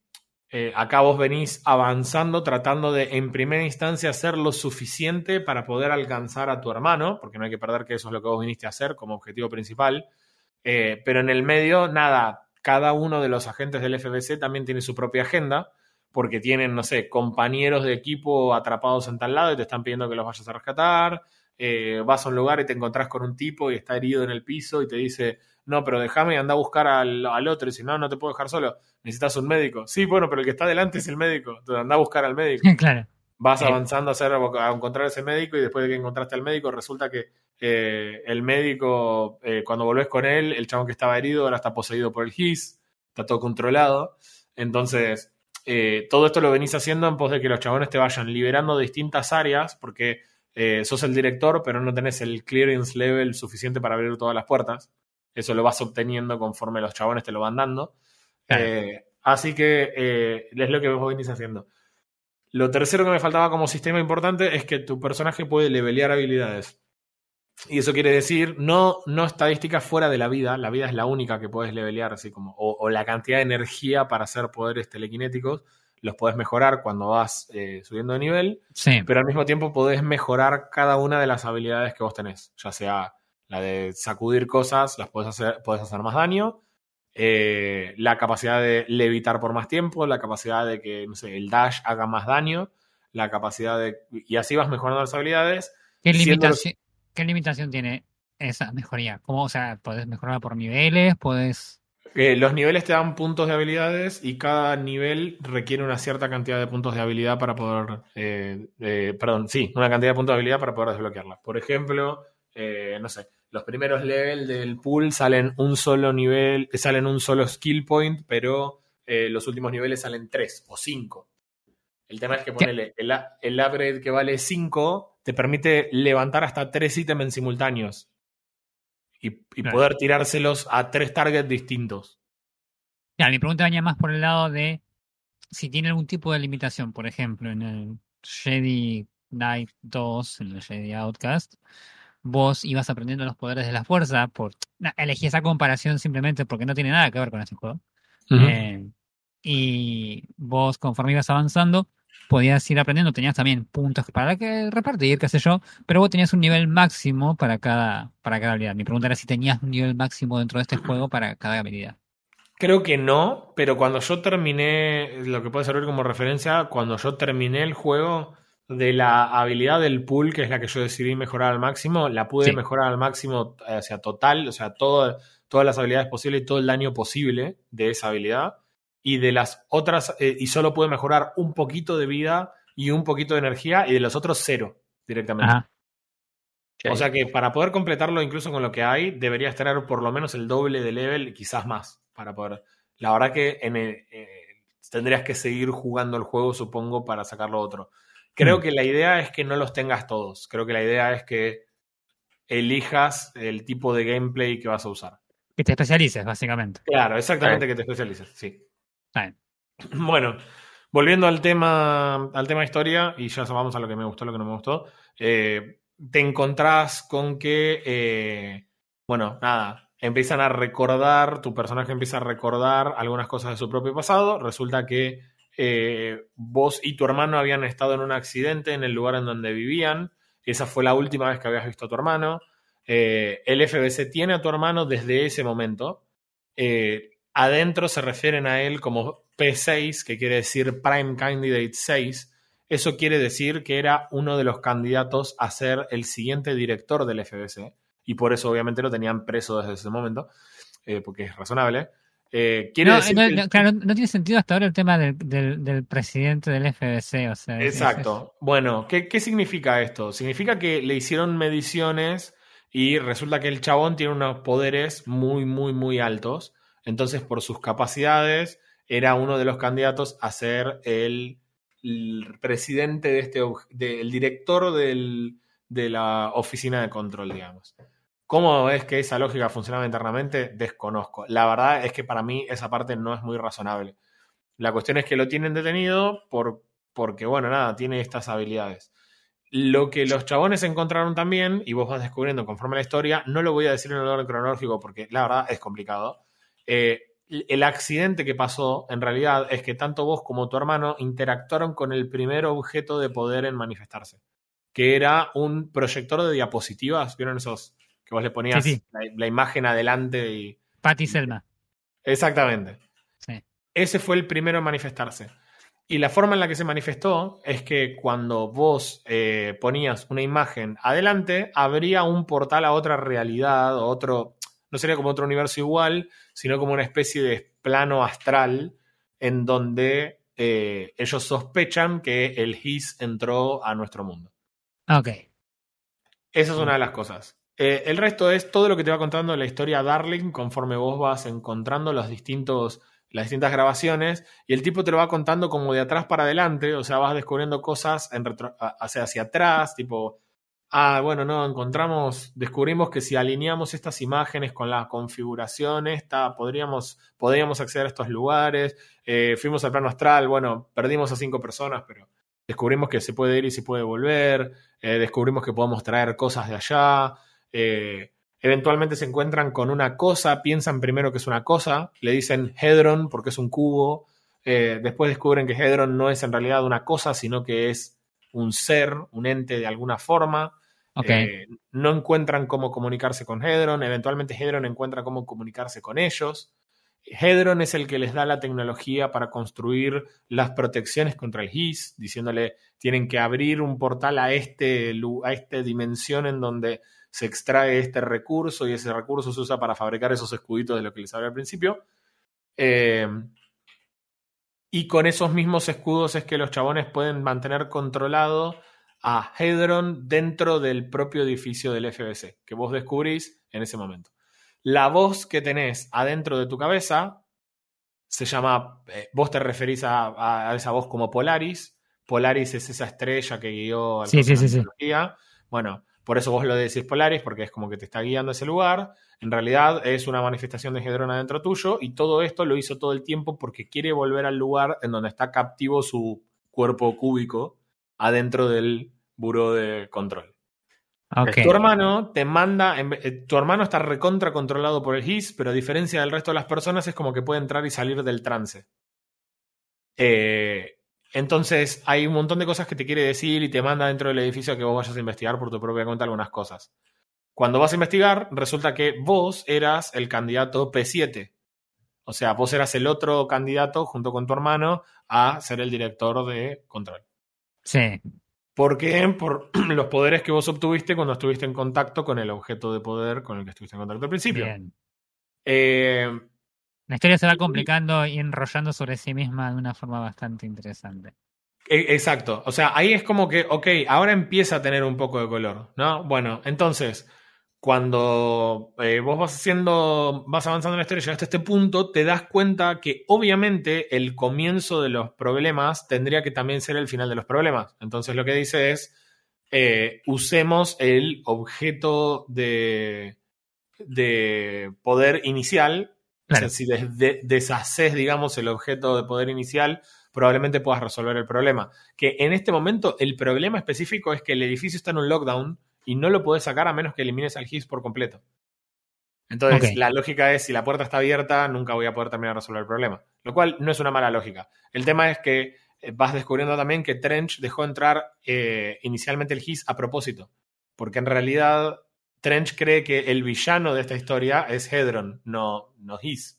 eh, acá vos venís avanzando, tratando de, en primera instancia, hacer lo suficiente para poder alcanzar a tu hermano, porque no hay que perder que eso es lo que vos viniste a hacer como objetivo principal. Eh, pero en el medio, nada, cada uno de los agentes del F B C también tiene su propia agenda, porque tienen, no sé, compañeros de equipo atrapados en tal lado y te están pidiendo que los vayas a rescatar. Eh, vas a un lugar y te encontrás con un tipo y está herido en el piso y te dice, no, pero déjame y anda a buscar al, al otro. Y dice, no, no te puedo dejar solo, necesitas un médico. Sí, bueno, pero el que está delante es el médico, entonces anda a buscar al médico. Claro. Vas Eh. avanzando a, hacer, a encontrar ese médico y después de que encontraste al médico resulta que eh, el médico, eh, cuando volvés con él, el chabón que estaba herido ahora está poseído por el G I S, está todo controlado. Entonces, eh, todo esto lo venís haciendo en pos de que los chabones te vayan liberando de distintas áreas, porque eh, sos el director, pero no tenés el clearance level suficiente para abrir todas las puertas. Eso lo vas obteniendo conforme los chabones te lo van dando. Claro. Eh, así que eh, es lo que vos venís haciendo. Lo tercero que me faltaba como sistema importante es que tu personaje puede levelear habilidades. Y eso quiere decir, no, no estadísticas fuera de la vida, la vida es la única que puedes levelear, así como, o, o la cantidad de energía para hacer poderes telequinéticos, los podés mejorar cuando vas eh, subiendo de nivel, Sí. pero al mismo tiempo podés mejorar cada una de las habilidades que vos tenés, ya sea la de sacudir cosas, las podés hacer, podés hacer más daño, eh, la capacidad de levitar por más tiempo, la capacidad de que, no sé, el dash haga más daño, la capacidad de... Y así vas mejorando las habilidades. ¿Qué siendo limitación, ¿Qué limitación tiene esa mejoría? ¿Cómo, o sea, podés mejorar por niveles? ¿Podés...? Eh, los niveles te dan puntos de habilidades y cada nivel requiere una cierta cantidad de puntos de habilidad para poder... Eh, eh, perdón, sí, una cantidad de puntos de habilidad para poder desbloquearla. Por ejemplo, eh, no sé, los primeros levels del pool salen un solo nivel, salen un solo skill point, pero eh, los últimos niveles salen tres o cinco. El tema es que ponele, el, el upgrade que vale cinco te permite levantar hasta tres ítems en simultáneos y, y Claro. poder tirárselos a tres targets distintos. Ya, mi pregunta venía más por el lado de si tiene algún tipo de limitación. Por ejemplo, en el Jedi Knight dos, en el Jedi Outcast, vos ibas aprendiendo los poderes de la fuerza. Por, nah, elegí esa comparación simplemente porque no tiene nada que ver con ese juego. Uh-huh. Eh, y vos, conforme ibas avanzando, podías ir aprendiendo. Tenías también puntos para que repartir, qué sé yo, pero vos tenías un nivel máximo para cada, para cada habilidad. Mi pregunta era si tenías un nivel máximo dentro de este juego para cada habilidad. Creo que no, pero cuando yo terminé, lo que puede servir como referencia, cuando yo terminé el juego, de la habilidad del pool, que es la que yo decidí mejorar al máximo, la pude Sí. mejorar al máximo, o sea, total, o sea, todo, todas las habilidades posibles y todo el daño posible de esa habilidad. Y de las otras, eh, y solo pude mejorar un poquito de vida y un poquito de energía, y de los otros cero, directamente. Ajá. Ok. O sea que para poder completarlo incluso con lo que hay, deberías tener por lo menos el doble de level, quizás más, para poder... La verdad que en el- eh, tendrías que seguir jugando el juego, supongo, para sacarlo otro. Creo Mm. que la idea es que no los tengas todos. Creo que la idea es que elijas el tipo de gameplay que vas a usar. Que te especialices, básicamente. Claro, exactamente, Ok. que te especialices, sí. Está bien. Bueno, volviendo al tema, al tema historia, y ya vamos a lo que me gustó, lo que no me gustó. eh, te encontrás con que, eh, bueno, nada, empiezan a recordar, tu personaje empieza a recordar algunas cosas de su propio pasado. Resulta que eh, vos y tu hermano habían estado en un accidente en el lugar en donde vivían. Esa fue la última vez que habías visto a tu hermano. Eh, el F B C tiene a tu hermano desde ese momento. Eh, adentro se refieren a él como P seis, que quiere decir Prime Candidate seis. Eso quiere decir que era uno de los candidatos a ser el siguiente director del F B C. Y por eso obviamente lo tenían preso desde ese momento, eh, porque es razonable. Eh, quiere No, decir no, que el- no, claro, no tiene sentido hasta ahora el tema del, del, del presidente del F B C, o sea, es- es- Exacto. Bueno, ¿qué, ¿qué significa esto? Significa que le hicieron mediciones y resulta que el chabón tiene unos poderes muy, muy, muy altos. Entonces, por sus capacidades, era uno de los candidatos a ser el, el presidente de este, ob- de- el director del- de la oficina de control, digamos. ¿Cómo es que esa lógica funcionaba internamente? Desconozco. La verdad es que para mí esa parte no es muy razonable. La cuestión es que lo tienen detenido por, porque, bueno, nada, tiene estas habilidades. Lo que los chabones encontraron también, y vos vas descubriendo conforme a la historia, no lo voy a decir en el orden cronológico porque la verdad es complicado. Eh, el accidente que pasó, en realidad, es que tanto vos como tu hermano interactuaron con el primer objeto de poder en manifestarse, que era un proyector de diapositivas. ¿Vieron esos que vos le sí, ponías sí, la, la imagen adelante? Y, Patty y- Selma. Exactamente. Sí. Ese fue el primero en manifestarse. Y la forma en la que se manifestó es que cuando vos eh, ponías una imagen adelante, abría un portal a otra realidad, o otro, no sería como otro universo igual, sino como una especie de plano astral en donde eh, ellos sospechan que el His entró a nuestro mundo. Ok. Esa es una de las cosas. Eh, el resto es todo lo que te va contando la historia Darling conforme vos vas encontrando los distintos, las distintas grabaciones y el tipo te lo va contando como de atrás para adelante, o sea, vas descubriendo cosas en retro, hacia, hacia atrás, tipo, ah, bueno, no, encontramos, descubrimos que si alineamos estas imágenes con la configuración esta, podríamos, podríamos acceder a estos lugares, eh, fuimos al plano astral, bueno, perdimos a cinco personas, pero descubrimos que se puede ir y se puede volver, eh, descubrimos que podemos traer cosas de allá, eh, eventualmente se encuentran con una cosa, piensan primero que es una cosa, le dicen Hedron porque es un cubo, eh, después descubren que Hedron no es en realidad una cosa, sino que es un ser, un ente de alguna forma. Ok. Eh, no encuentran cómo comunicarse con Hedron, eventualmente Hedron encuentra cómo comunicarse con ellos. Hedron es el que les da la tecnología para construir las protecciones contra el His, diciéndole tienen que abrir un portal a este a esta dimensión en donde se extrae este recurso y ese recurso se usa para fabricar esos escuditos de lo que les hablé al principio. Eh, y con esos mismos escudos es que los chabones pueden mantener controlado a Hedron dentro del propio edificio del F B C, que vos descubrís en ese momento. La voz que tenés adentro de tu cabeza se llama, eh, vos te referís a, a, a esa voz como Polaris. Polaris es esa estrella que guió al Sí, coso sí, de la sí, sí. mitología. Bueno, por eso vos lo decís Polaris, porque es como que te está guiando a ese lugar. En realidad es una manifestación de Hedron adentro tuyo, y todo esto lo hizo todo el tiempo porque quiere volver al lugar en donde está captivo su cuerpo cúbico adentro del buró de control. Ok. Tu hermano te manda, en ve- tu hermano está recontra controlado por el His, pero a diferencia del resto de las personas es como que puede entrar y salir del trance. Eh, entonces hay un montón de cosas que te quiere decir y te manda dentro del edificio a que vos vayas a investigar por tu propia cuenta algunas cosas. Cuando vas a investigar, resulta que vos eras el candidato P siete. O sea, vos eras el otro candidato junto con tu hermano a ser el director de control. Sí. ¿Por qué? Por los poderes que vos obtuviste cuando estuviste en contacto con el objeto de poder con el que estuviste en contacto al principio. Bien. Eh, La historia se va y- complicando y enrollando sobre sí misma de una forma bastante interesante. Exacto. O sea, ahí es como que, ok, ahora empieza a tener un poco de color, ¿no? Bueno, entonces, cuando eh, vos vas haciendo, vas avanzando en la historia, llegaste a este punto, te das cuenta que obviamente el comienzo de los problemas tendría que también ser el final de los problemas. Entonces lo que dice es, eh, usemos el objeto de, de poder inicial. Claro. O sea, si des- de- deshaces, digamos, el objeto de poder inicial, probablemente puedas resolver el problema. Que en este momento el problema específico es que el edificio está en un lockdown y no lo podés sacar a menos que elimines al Hiss por completo. Entonces, Ok. la lógica es, si la puerta está abierta, nunca voy a poder terminar de resolver el problema. Lo cual no es una mala lógica. El tema es que eh, vas descubriendo también que Trench dejó entrar eh, inicialmente el Hiss a propósito. Porque en realidad Trench cree que el villano de esta historia es Hedron, no, no Hiss.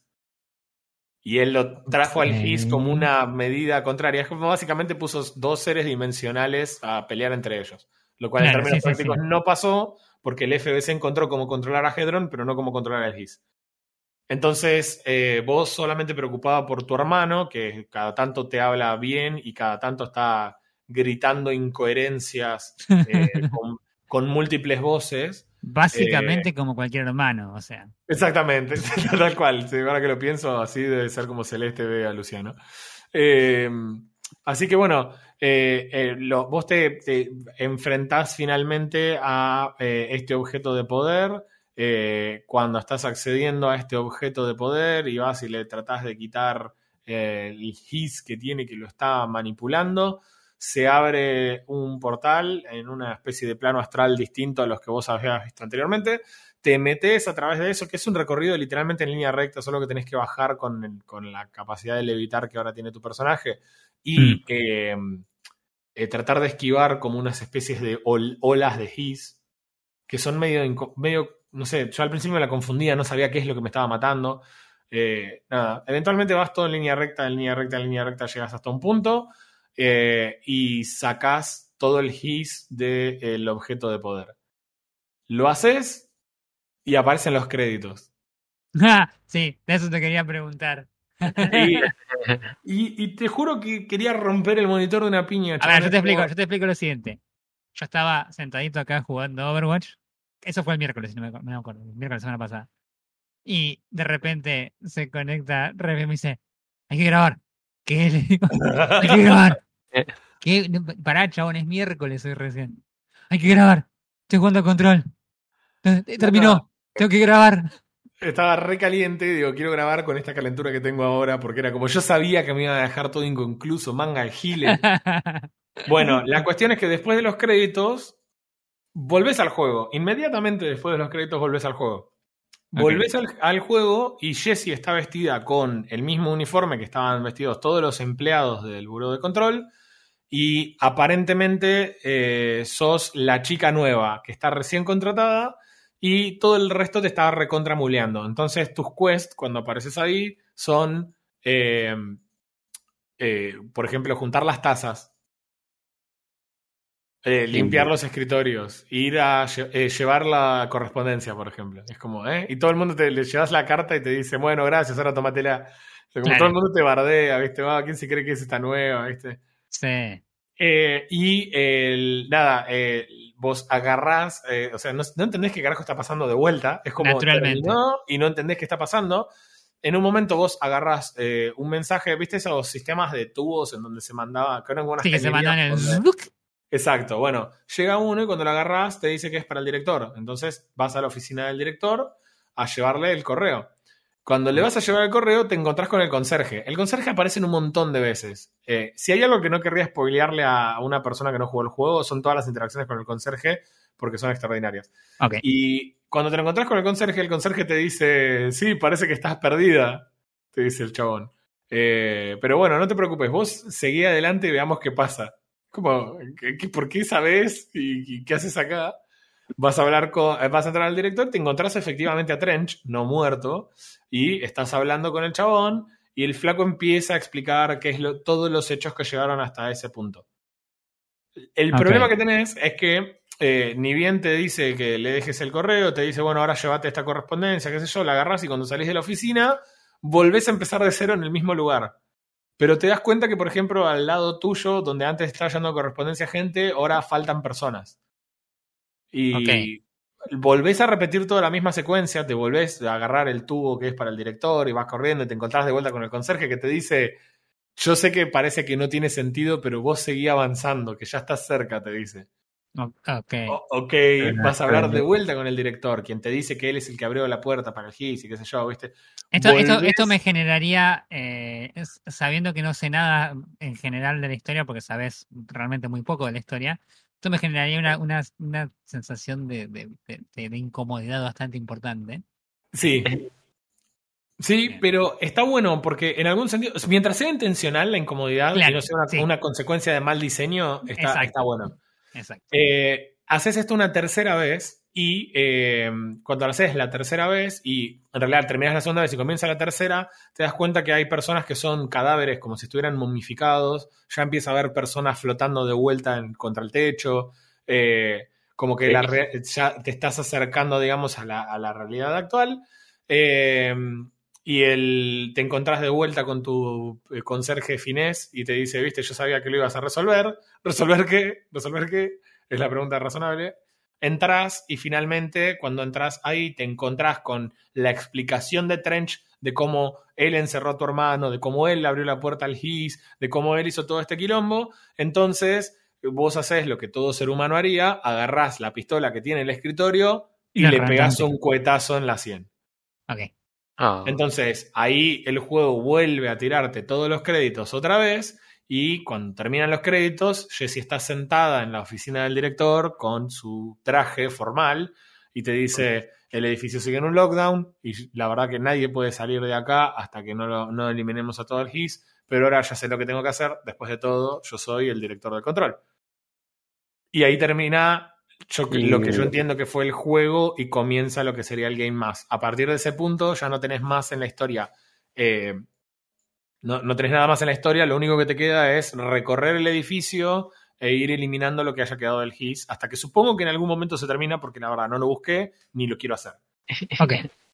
Y él lo trajo al Hiss como una medida contraria. Es como básicamente puso dos seres dimensionales a pelear entre ellos. Lo cual Claro, en términos sí, sí, prácticos sí. no pasó porque el F B C encontró cómo controlar a Hedron, pero no cómo controlar al Hiss. Entonces, eh, vos solamente preocupada por tu hermano, que cada tanto te habla bien y cada tanto está gritando incoherencias eh, con, con múltiples voces. eh, Básicamente como cualquier hermano, o sea. Exactamente, tal cual. Sí, ahora que lo pienso, así debe ser como Celeste ve a Luciano. Eh, así que bueno, eh, eh, lo- vos te, te enfrentás finalmente a eh, este objeto de poder. Eh, cuando estás accediendo a este objeto de poder y vas y le tratás de quitar eh, el Hiss que tiene, que lo está manipulando, se abre un portal en una especie de plano astral distinto a los que vos habías visto anteriormente. Te metes a través de eso, que es un recorrido literalmente en línea recta, solo que tenés que bajar con, el- con la capacidad de levitar que ahora tiene tu personaje y Mm. eh, eh, tratar de esquivar como unas especies de ol- olas de Hiss, que son medio, inco- medio, no sé, yo al principio me la confundía, no sabía qué es lo que me estaba matando. Eh, nada, eventualmente vas todo en línea recta, en línea recta, en línea recta, llegas hasta un punto eh, y sacás todo el Hiss del objeto de poder. Lo haces y aparecen los créditos. Ah, sí, de eso te quería preguntar. Y, y- y te juro que quería romper el monitor de una piña, A ver, chabón. yo te Es como- explico, yo te explico lo siguiente. Yo estaba sentadito acá jugando Overwatch. Eso fue el miércoles, si no me, no me acuerdo. El miércoles, semana pasada. Y de repente se conecta Rev y me dice, hay que grabar. ¿Qué? Le digo, hay que grabar. ¿Qué? No, pará, chabón, es miércoles hoy recién. Hay que grabar. Estoy jugando a control. Eh, No, Terminó. nada. Tengo que grabar. Estaba re caliente, digo, quiero grabar con esta calentura que tengo ahora, porque era como yo sabía que me iba a dejar todo inconcluso, manga de giles. Bueno, la cuestión es que después de los créditos, volvés al juego. Inmediatamente después de los créditos, volvés al juego. Volvés al, al juego y Jessie está vestida con el mismo uniforme que estaban vestidos todos los empleados del Buró de Control. Y aparentemente eh, sos la chica nueva que está recién contratada y todo el resto te está recontramuleando. Entonces tus quests, cuando apareces ahí, son, eh, eh, por ejemplo, juntar las tazas, eh, limpiar los escritorios, ir a lle- eh, llevar la correspondencia, por ejemplo. Es como, ¿eh? Y todo el mundo te le llevas la carta y te dice, bueno, gracias, ahora tómatela. O sea, como Claro. todo el mundo te bardea, ¿viste? Ah, ¿quién se cree que es esta nueva, ¿viste? Sí. Eh, y el, nada, eh, vos agarrás, eh, o sea, no, no entendés qué carajo está pasando de vuelta. Es como Naturalmente. terminó y no entendés qué está pasando. En un momento vos agarrás eh, un mensaje, ¿viste esos sistemas de tubos en donde se mandaba? Que eran unas Sí, que se cañerías mandan el donde- zbuk. Exacto, bueno, llega uno y cuando lo agarrás te dice que es para el director. Entonces vas a la oficina del director a llevarle el correo. Cuando le vas a llevar el correo, te encontrás con el conserje. El conserje aparece en un montón de veces. Eh, si hay algo que no querría spoilearle a una persona que no jugó el juego, son todas las interacciones con el conserje, porque son extraordinarias. Ok. Y cuando te lo encontrás con el conserje, el conserje te dice, sí, parece que estás perdida, te dice el chabón. Eh, pero bueno, no te preocupes, vos seguí adelante y veamos qué pasa. Como, ¿qué- qué- ¿por qué sabés y, y qué haces acá? Vas a hablar con, vas a entrar al director, te encontrás efectivamente a Trench, no muerto, y estás hablando con el chabón, y el flaco empieza a explicar qué es lo, todos los hechos que llegaron hasta ese punto. El Ok. problema que tenés es que eh, ni bien te dice que le dejes el correo, te dice, bueno, ahora llévate esta correspondencia, qué sé yo, la agarrás y cuando salís de la oficina, volvés a empezar de cero en el mismo lugar. Pero te das cuenta que, por ejemplo, al lado tuyo, donde antes estaba yendo correspondencia gente, ahora faltan personas. Y Ok. volvés a repetir toda la misma secuencia, te volvés a agarrar el tubo que es para el director y vas corriendo y te encontrás de vuelta con el conserje que te dice, yo sé que parece que no tiene sentido, pero vos seguí avanzando, que ya estás cerca, te dice. O- Ok. O- ok, vas a hablar de vuelta con el director, quien te dice que él es el que abrió la puerta para el G I S y qué sé yo, ¿viste? Esto, esto, Volvés- esto me generaría, eh, es- sabiendo que no sé nada en general de la historia, porque sabes realmente muy poco de la historia, esto me generaría una, una, una sensación de, de, de- de- de incomodidad bastante importante. Sí, sí, Bien. pero está bueno porque en algún sentido, mientras sea intencional la incomodidad y Claro, no sea una, sí, una consecuencia de mal diseño, está, está exacto, bueno. exacto. Eh, haces esto una tercera vez y eh, cuando lo haces la tercera vez y en realidad terminas la segunda vez y comienza la tercera, te das cuenta que hay personas que son cadáveres como si estuvieran momificados, ya empieza a haber personas flotando de vuelta en- contra el techo, eh, como que la re- ya te estás acercando, digamos, a la, a la realidad actual. Eh, y el, te encontrás de vuelta con tu eh, conserje finés y te dice, viste, yo sabía que lo ibas a resolver. ¿Resolver qué? ¿Resolver qué? Es la pregunta razonable. Entrás y finalmente cuando entras ahí te encontrás con la explicación de Trench de cómo él encerró a tu hermano, de cómo él abrió la puerta al G I S, de cómo él hizo todo este quilombo. Entonces vos haces lo que todo ser humano haría, agarrás la pistola que tiene el escritorio Y y lo le arrancas. pegás un cuetazo en la sien. Ok. Ah, Entonces ahí el juego vuelve a tirarte todos los créditos otra vez y cuando terminan los créditos, Jessie está sentada en la oficina del director con su traje formal y te dice, el edificio sigue en un lockdown y la verdad que nadie puede salir de acá hasta que no, lo, no eliminemos a todo el G I S, pero ahora ya sé lo que tengo que hacer, después de todo yo soy el director del control. Y ahí termina yo, y lo que yo entiendo que fue el juego y comienza lo que sería el Game Más. A partir de ese punto ya no tenés más en la historia. Eh, no, no tenés nada más en la historia, lo único que te queda es recorrer el edificio e ir eliminando lo que haya quedado del G I S, hasta que supongo que en algún momento se termina, porque la verdad no lo busqué ni lo quiero hacer. Ok.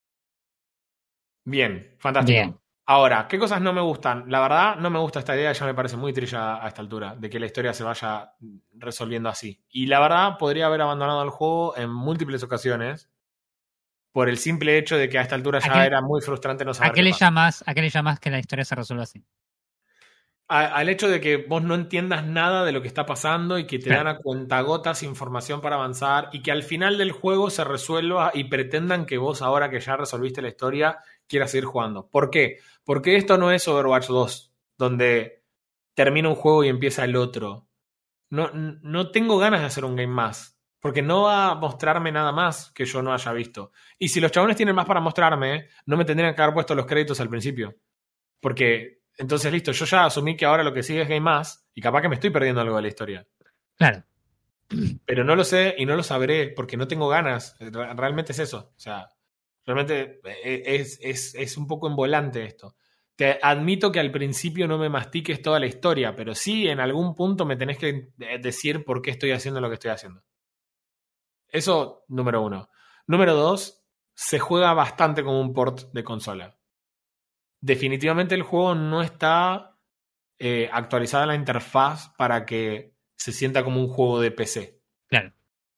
Bien, fantástico. Bien. Ahora, ¿qué cosas no me gustan? La verdad, no me gusta esta idea, ya me parece muy trilla a esta altura, de que la historia se vaya resolviendo así. Y la verdad, podría haber abandonado el juego en múltiples ocasiones, por el simple hecho de que a esta altura ya ¿A qué- era muy frustrante no ¿A saber qué qué le pasa. llamas, a qué le llamas que la historia se resuelva así? A- al hecho de que vos no entiendas nada de lo que está pasando y que te Claro. dan a cuentagotas información para avanzar y que al final del juego se resuelva y pretendan que vos ahora que ya resolviste la historia quieras seguir jugando. ¿Por qué? Porque esto no es Overwatch dos, donde termina un juego y empieza el otro. No, n- no tengo ganas de hacer un game más, porque no va a mostrarme nada más que yo no haya visto. Y si los chabones tienen más para mostrarme, no me tendrían que haber puesto los créditos al principio. Porque, entonces, listo, yo ya asumí que ahora lo que sigue es Game Más y capaz que me estoy perdiendo algo de la historia. Claro. Pero no lo sé y no lo sabré porque no tengo ganas. Re- Realmente es eso. O sea, realmente eh, es, es, es un poco envolante esto. Te admito que al principio no me mastiques toda la historia, pero sí en algún punto me tenés que eh, decir por qué estoy haciendo lo que estoy haciendo. Eso, número uno. Número dos, se juega bastante como un port de consola. Definitivamente el juego no está eh, actualizada la interfaz para que se sienta como un juego de P C. Claro.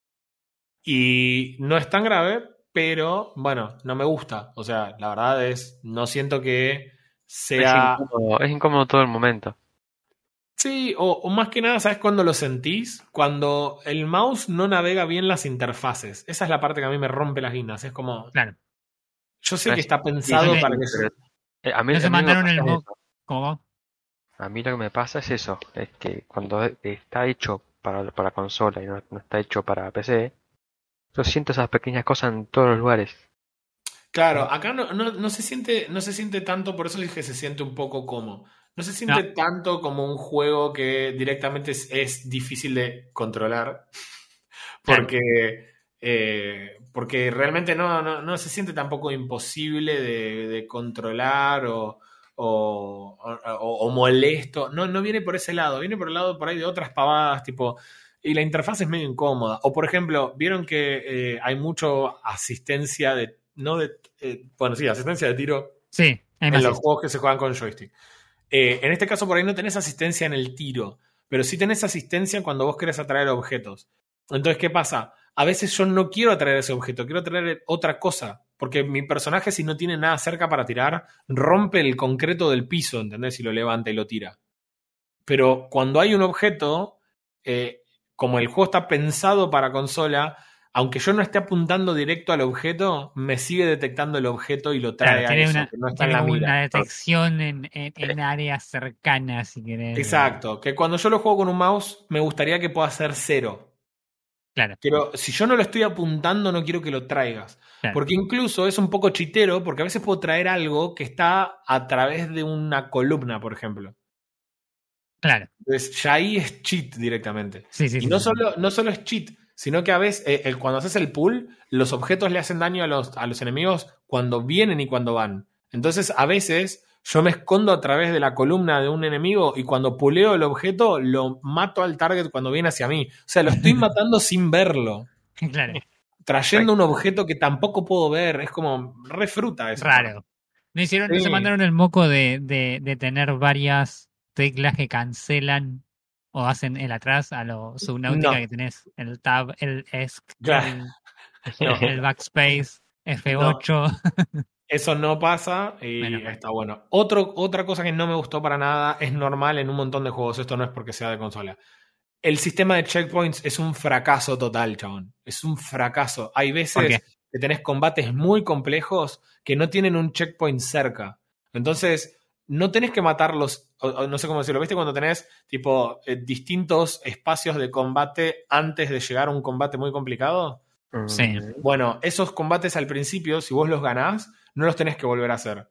Y no es tan grave, pero bueno, no me gusta. O sea, la verdad es, no siento que es sea... incómodo, es incómodo todo el momento. Sí, o, o más que nada, ¿sabes cuándo lo sentís? Cuando el mouse no navega bien las interfaces. Esa es la parte que a mí me rompe las guinas. Es como, Claro. yo sé que Es- está pensado sí, sí, para que... pero, eh, a mí, No se a mí lo que me mandaron el pasa es mock. eso. ¿Cómo? A mí lo que me pasa es eso, es que cuando está hecho para, para consola y no, no está hecho para P C, yo siento esas pequeñas cosas en todos los lugares. Claro, acá no, no, no se siente, no se siente tanto, por eso dije se siente un poco como. No se siente No. tanto como un juego que directamente es, es difícil de controlar. Porque, eh, porque realmente no, no, no se siente tampoco imposible de, de controlar o, o, o- o molesto. No, no viene por ese lado, viene por el lado por ahí de otras pavadas, tipo. Y la interfaz es medio incómoda. O por ejemplo, vieron que eh, hay mucho asistencia de. No de. eh, bueno, sí, asistencia de tiro Sí, hay en más los esto. juegos que se juegan con joystick. Eh, en este caso por ahí no tenés asistencia en el tiro, pero sí tenés asistencia cuando vos querés atraer objetos. Entonces, ¿qué pasa? A veces yo no quiero atraer ese objeto, quiero atraer otra cosa. Porque mi personaje, si no tiene nada cerca para tirar, rompe el concreto del piso, ¿entendés? Y lo levanta y lo tira. Pero cuando hay un objeto, eh, como el juego está pensado para consola, aunque yo no esté apuntando directo al objeto, me sigue detectando el objeto y lo trae Claro, a tiene eso, una, que no está en tiene la mira. una detección en, en, en áreas cercanas, si querés. Exacto, que cuando yo lo juego con un mouse, me gustaría que pueda ser cero. Claro, Quiero, si yo no lo estoy apuntando, no quiero que lo traigas. claro. Porque incluso es un poco chitero, porque a veces puedo traer algo que está a través de una columna, por ejemplo. Claro. Entonces, ya ahí es cheat directamente. Sí, sí, Y sí, no, sí. solo, no solo es cheat, sino que a veces, eh, el- cuando haces el pull, los objetos le hacen daño a los, a los enemigos cuando vienen y cuando van. Entonces, a veces, yo me escondo a través de la columna de un enemigo y cuando puleo el objeto, lo mato al target cuando viene hacia mí. O sea, lo estoy matando sin verlo. Claro, Trayendo un objeto que tampoco puedo ver. Es como re fruta eso. raro. No hicieron, no se Sí. mandaron el moco de, de, de tener varias teclas que cancelan o hacen el atrás a lo subnáutica No. que tenés. El tab, el esc, Claro. el, No. el backspace, F No. ocho. Eso no pasa y Menos mal. está bueno. Otro, otra cosa que no me gustó para nada, es normal en un montón de juegos, esto no es porque sea de consola. El sistema de checkpoints es un fracaso total, chabón. Es un fracaso. Hay ¿Por qué? veces que tenés combates muy complejos que no tienen un checkpoint cerca. Entonces, no tenés que matarlos, o, o no sé cómo decirlo, ¿viste? Cuando tenés tipo eh, distintos espacios de combate antes de llegar a un combate muy complicado. Sí. Bueno, esos combates al principio, si vos los ganás, no los tenés que volver a hacer.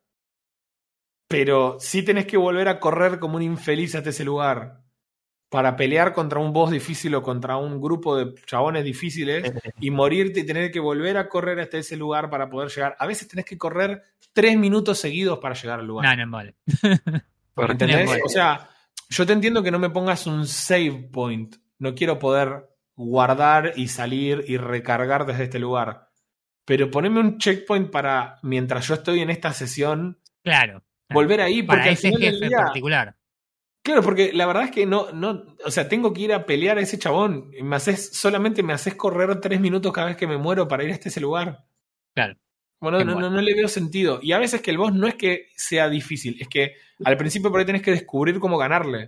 Pero sí tenés que volver a correr como un infeliz hasta ese lugar para pelear contra un boss difícil o contra un grupo de chabones difíciles y morirte y tener que volver a correr hasta ese lugar para poder llegar. A veces tenés que correr tres minutos seguidos para llegar al lugar. No, no vale. ¿Entendés? No, O sea, yo te entiendo que no me pongas un save point. No quiero poder guardar y salir y recargar desde este lugar. Pero poneme un checkpoint para, mientras yo estoy en esta sesión, claro. volver ahí. Porque Para al ese final del jefe en día, particular. claro, porque la verdad es que no, no, o sea, tengo que ir a pelear a ese chabón. Me haces, solamente me haces correr tres minutos cada vez que me muero para ir hasta ese lugar. Claro. Bueno, Qué no, bueno. no, no le veo sentido. Y a veces que el boss no es que sea difícil, es que al principio por ahí tenés que descubrir cómo ganarle.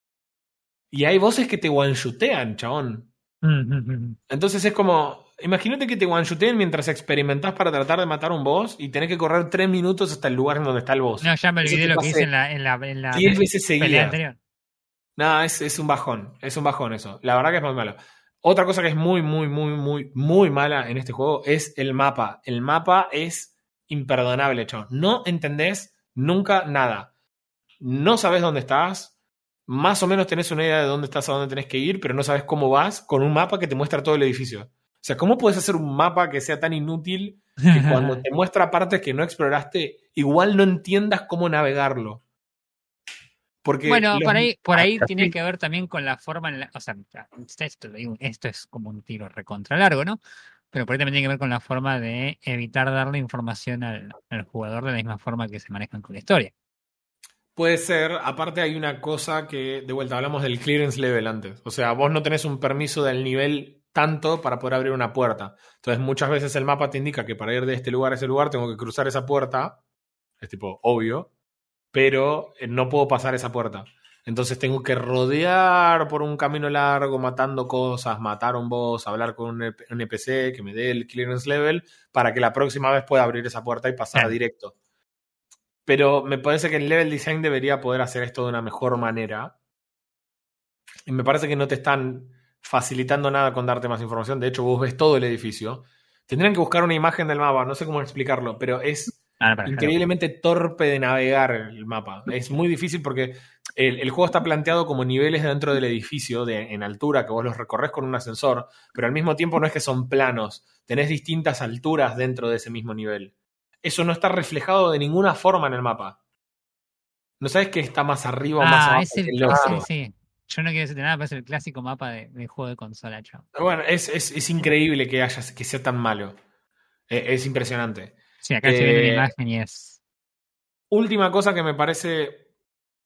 Y hay bosses que te one-shootean, chabón. Entonces es como, imagínate que te one-shooteen mientras experimentás para tratar de matar a un boss y tenés que correr tres minutos hasta el lugar en donde está el boss. No, ya me Eso olvidé te lo que pasa hice en la, en la, en la diez veces pelea seguidas. anterior. No, es, es un bajón, es un bajón eso. La verdad que es muy malo. Otra cosa que es muy, muy, muy, muy, muy mala en este juego es el mapa. El mapa es imperdonable, chabón. No entendés nunca nada. No sabés dónde estás. Más o menos tenés una idea de dónde estás, a dónde tenés que ir, pero no sabes cómo vas con un mapa que te muestra todo el edificio. O sea, ¿cómo puedes hacer un mapa que sea tan inútil que cuando te muestra partes que no exploraste, igual no entiendas cómo navegarlo? Porque Bueno, los- por ahí, por ahí Ah, tiene sí. que ver también con la forma en la, o sea, esto, digo, esto es como un tiro recontra largo, ¿no? Pero por ahí también tiene que ver con la forma de evitar darle información al, al jugador de la misma forma que se manejan con la historia. Puede ser, aparte hay una cosa que, de vuelta, hablamos del clearance level antes. O sea, vos no tenés un permiso del nivel tanto para poder abrir una puerta. Entonces, muchas veces el mapa te indica que para ir de este lugar a ese lugar tengo que cruzar esa puerta. Es tipo, obvio. Pero eh, no puedo pasar esa puerta. Entonces tengo que rodear por un camino largo, matando cosas, matar a un boss, hablar con un N P C que me dé el clearance level para que la próxima vez pueda abrir esa puerta y pasar Claro. directo. Pero me parece que el level design debería poder hacer esto de una mejor manera. Y me parece que no te están facilitando nada con darte más información. De hecho, vos ves todo el edificio. Tendrían que buscar una imagen del mapa, no sé cómo explicarlo, pero es Ah, no, para, increíblemente torpe de navegar el mapa. Es muy difícil porque el, el juego está planteado como niveles dentro del edificio de, en altura, que vos los recorres con un ascensor, pero al mismo tiempo no es que son planos. Tenés distintas alturas dentro de ese mismo nivel. Eso no está reflejado de ninguna forma en el mapa. No sabes que está más arriba o más Ah, abajo es el, que el es otro. el- sí. Yo no quiero decirte nada, pero es el clásico mapa de, de juego de consola, chao. Bueno, es, es, es increíble que, haya, que sea tan malo. Eh, es impresionante. Sí, acá estoy viendo una Eh, imagen y es. Última cosa que me parece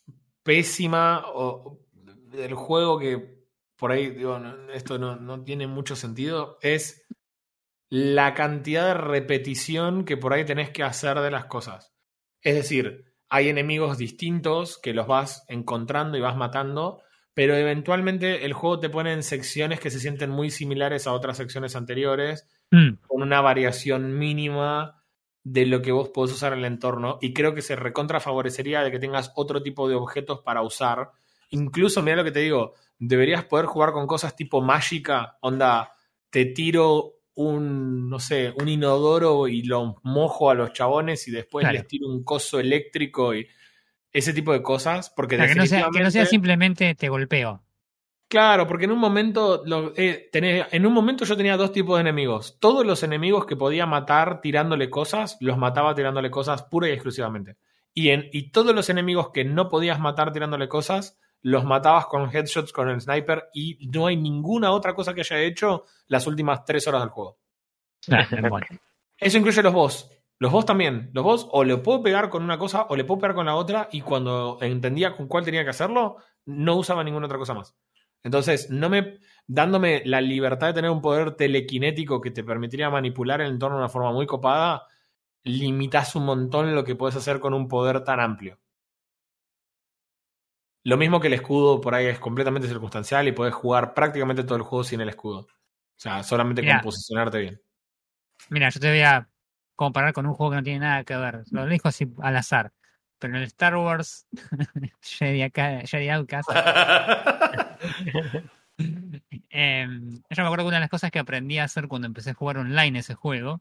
pésima o, del juego que por ahí, digo, no, esto no, no tiene mucho sentido, es la cantidad de repetición que por ahí tenés que hacer de las cosas. Es decir, hay enemigos distintos que los vas encontrando y vas matando, pero eventualmente el juego te pone en secciones que se sienten muy similares a otras secciones anteriores, mm. con una variación mínima de lo que vos podés usar en el entorno, y creo que se recontra favorecería de que tengas otro tipo de objetos para usar. Incluso, mira lo que te digo, deberías poder jugar con cosas tipo mágica, onda, te tiro un, no sé, un inodoro y lo mojo a los chabones y después claro. les tiro un coso eléctrico y ese tipo de cosas, porque claro, definitivamente... que, no sea, que no sea simplemente te golpeo. Claro, porque en un momento lo, eh, tenés, en un momento yo tenía dos tipos de enemigos. Todos los enemigos que podía matar tirándole cosas, los mataba tirándole cosas pura y exclusivamente. Y, en, y todos los enemigos que no podías matar tirándole cosas, los matabas con headshots con el sniper, y no hay ninguna otra cosa que haya hecho las últimas tres horas del juego. Bueno. Eso incluye los boss. Los boss también. Los boss o le puedo pegar con una cosa o le puedo pegar con la otra, y cuando entendía con cuál tenía que hacerlo, no usaba ninguna otra cosa más. Entonces, no me, dándome la libertad de tener un poder telequinético que te permitiría manipular el entorno de una forma muy copada, limitas un montón lo que puedes hacer con un poder tan amplio. Lo mismo que el escudo por ahí es completamente circunstancial y podés jugar prácticamente todo el juego sin el escudo. O sea, solamente Mirá. con posicionarte bien. Mira, yo te voy a comparar con un juego que no tiene nada que ver. Lo dejo así al azar. Pero en el Star Wars Jedi, Jedi Outcast eh, yo me acuerdo que una de las cosas que aprendí a hacer cuando empecé a jugar online ese juego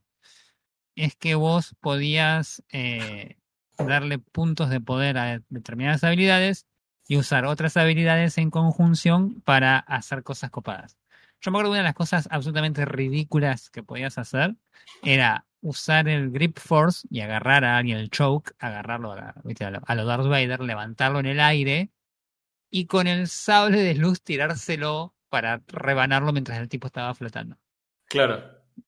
es que vos podías eh, darle puntos de poder a determinadas habilidades y usar otras habilidades en conjunción para hacer cosas copadas. Yo me acuerdo que una de las cosas absolutamente ridículas que podías hacer era usar el Grip Force y agarrar a alguien el choke, agarrarlo a, ¿viste? a, lo, a lo Darth Vader, levantarlo en el aire y con el sable de luz tirárselo para rebanarlo mientras el tipo estaba flotando. Claro.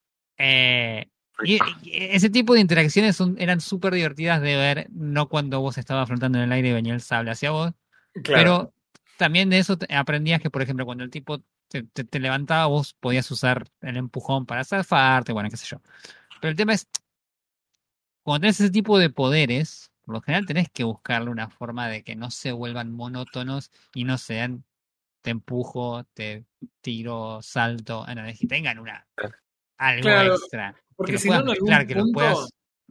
Eh, y, y ese tipo de interacciones son, eran súper divertidas de ver, no cuando vos estabas flotando en el aire y venía el sable hacia vos, claro. Pero también de eso aprendías que, por ejemplo, cuando el tipo te, te, te levantaba, vos podías usar el empujón para zafarte, bueno, qué sé yo. Pero el tema es, cuando tenés ese tipo de poderes, por lo general tenés que buscarle una forma de que no se vuelvan monótonos y no sean te empujo, te tiro, salto, no, que tengan una algo claro, extra. Porque si no, en algún, mezclar, punto, puedas...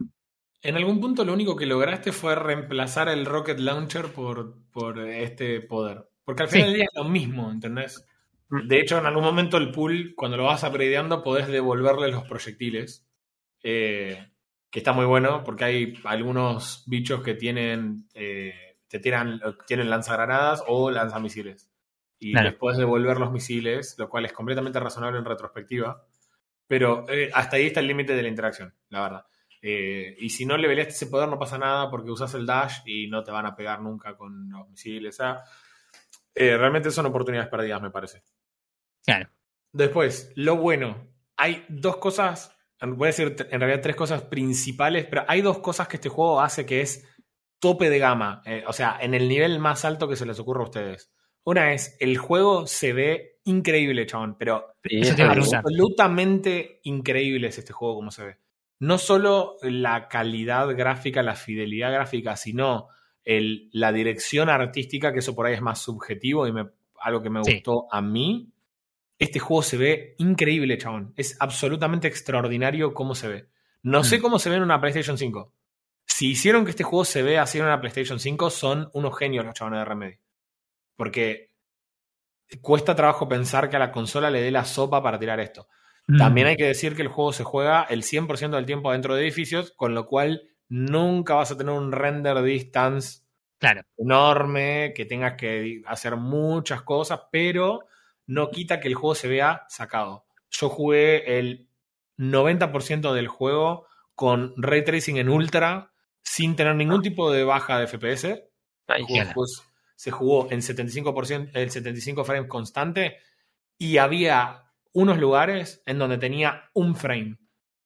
en algún punto lo único que lograste fue reemplazar el Rocket Launcher por, por este poder. Porque al final sí. del día es lo mismo, ¿entendés? De hecho, en algún momento el pool, cuando lo vas upgradeando, podés devolverle los proyectiles. Eh, que está muy bueno, porque hay algunos bichos que tienen, eh, te tiran, tienen lanzagranadas o lanzamisiles. Y claro. les podés devolver los misiles, lo cual es completamente razonable en retrospectiva. Pero eh, hasta ahí está el límite de la interacción, la verdad. Eh, y si no leveleaste ese poder no pasa nada porque usás el dash y no te van a pegar nunca con los misiles. O sea, eh, realmente son oportunidades perdidas, me parece. Claro. Después, lo bueno. Hay dos cosas, voy a decir en realidad tres cosas principales, pero hay dos cosas que este juego hace que es tope de gama. Eh, o sea, en el nivel más alto que se les ocurra a ustedes. Una es, el juego se ve increíble, chabón, pero sí, eso te absolutamente increíble es este juego como se ve. No solo la calidad gráfica, la fidelidad gráfica, sino el, la dirección artística, que eso por ahí es más subjetivo y me, algo que me sí. gustó a mí. Este juego se ve increíble, chabón. Es absolutamente extraordinario cómo se ve. No mm. sé cómo se ve en una PlayStation cinco. Si hicieron que este juego se vea así en una PlayStation cinco, son unos genios los chabones de Remedy. Porque cuesta trabajo pensar que a la consola le dé la sopa para tirar esto. Mm. También hay que decir que el juego se juega el cien por ciento del tiempo dentro de edificios, con lo cual nunca vas a tener un render distance claro. enorme, que tengas que hacer muchas cosas, pero no quita que el juego se vea sacado. Yo jugué el noventa por ciento del juego con Ray Tracing en Ultra, sin tener ningún tipo de baja de F P S. Ay, pues, se jugó en setenta y cinco por ciento, el setenta y cinco frames constante, y había unos lugares en donde tenía un frame.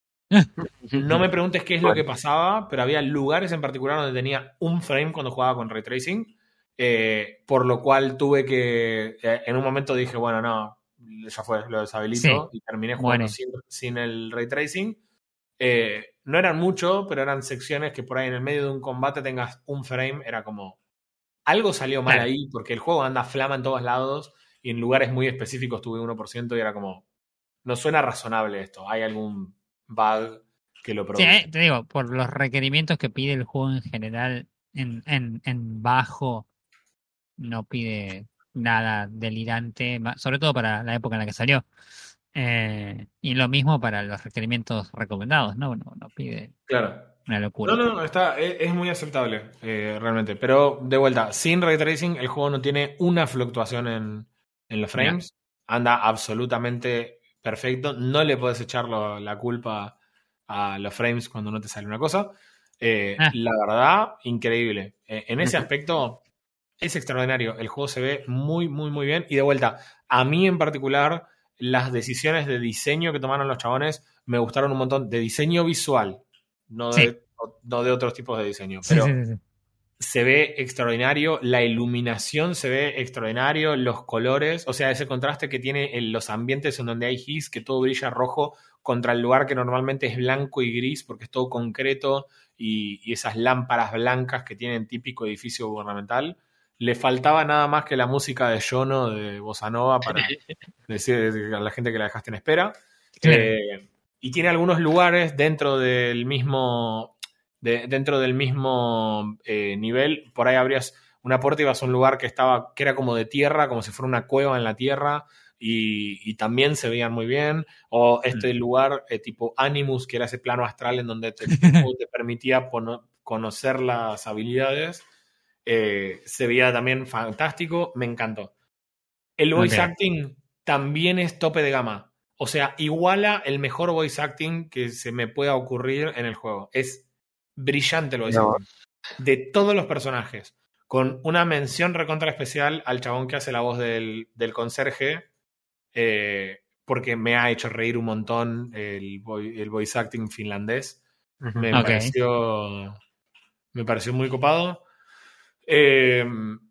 No me preguntes qué es lo que pasaba, pero había lugares en particular donde tenía un frame cuando jugaba con Ray Tracing. Eh, por lo cual tuve que, eh, en un momento dije, bueno, no, ya fue, lo deshabilito Sí. y terminé jugando Bueno. sin, sin el ray tracing. Eh, no eran mucho, pero eran secciones que por ahí en el medio de un combate tengas un frame, era como, algo salió mal Claro. ahí, porque el juego anda flama en todos lados y en lugares muy específicos tuve uno por ciento y era como, no suena razonable esto, hay algún bug que lo Sí, produce. eh, te digo, por los requerimientos que pide el juego en general, en, en, en bajo, no pide nada delirante, ma- sobre todo para la época en la que salió. Eh, y lo mismo para los requerimientos recomendados, ¿no? No, no pide Claro. una No, locura. no, está, es, es muy aceptable, eh, realmente. Pero, de vuelta, sin ray tracing, el juego no tiene una fluctuación en, en los Mirá. frames. Anda absolutamente perfecto. No le puedes echar lo- la culpa a los frames cuando no te sale una cosa. Eh, Ah, la verdad, increíble. Eh, en ese Ujú. aspecto, es extraordinario. El juego se ve muy, muy, muy bien. Y de vuelta, a mí en particular, las decisiones de diseño que tomaron los chabones me gustaron un montón. De diseño visual, no sí, de, no de otros tipos de diseño. sí, sí, Pero sí, sí. se ve extraordinario, la iluminación se ve extraordinario, los colores, o sea, ese contraste que tiene en los ambientes en donde hay gis, que todo brilla rojo contra el lugar que normalmente es blanco y gris porque es todo concreto y, y esas lámparas blancas que tienen típico edificio gubernamental. Le faltaba nada más que la música de Yono de Bossa Nova para decir a la gente que la dejaste en espera. Claro. Eh, y tiene algunos lugares dentro del mismo de, dentro del mismo eh, nivel. Por ahí abrías una puerta y ibas a un lugar que estaba que era como de tierra, como si fuera una cueva en la tierra. Y, y también se veían muy bien. O este lugar eh, tipo Animus, que era ese plano astral en donde te, el juego te permitía pono- conocer las habilidades. Eh, se veía también fantástico. Me encantó. El voice Ok. acting también es tope de gama. O sea, iguala el mejor voice acting que se me pueda ocurrir en el juego. Es brillante el voice No, acting. De todos los personajes. Con una mención recontra especial al chabón que hace la voz del, del conserje. eh, porque me ha hecho reír un montón el, voi- el voice acting finlandés. ujú. Me Ok. pareció. Me pareció muy copado. Eh,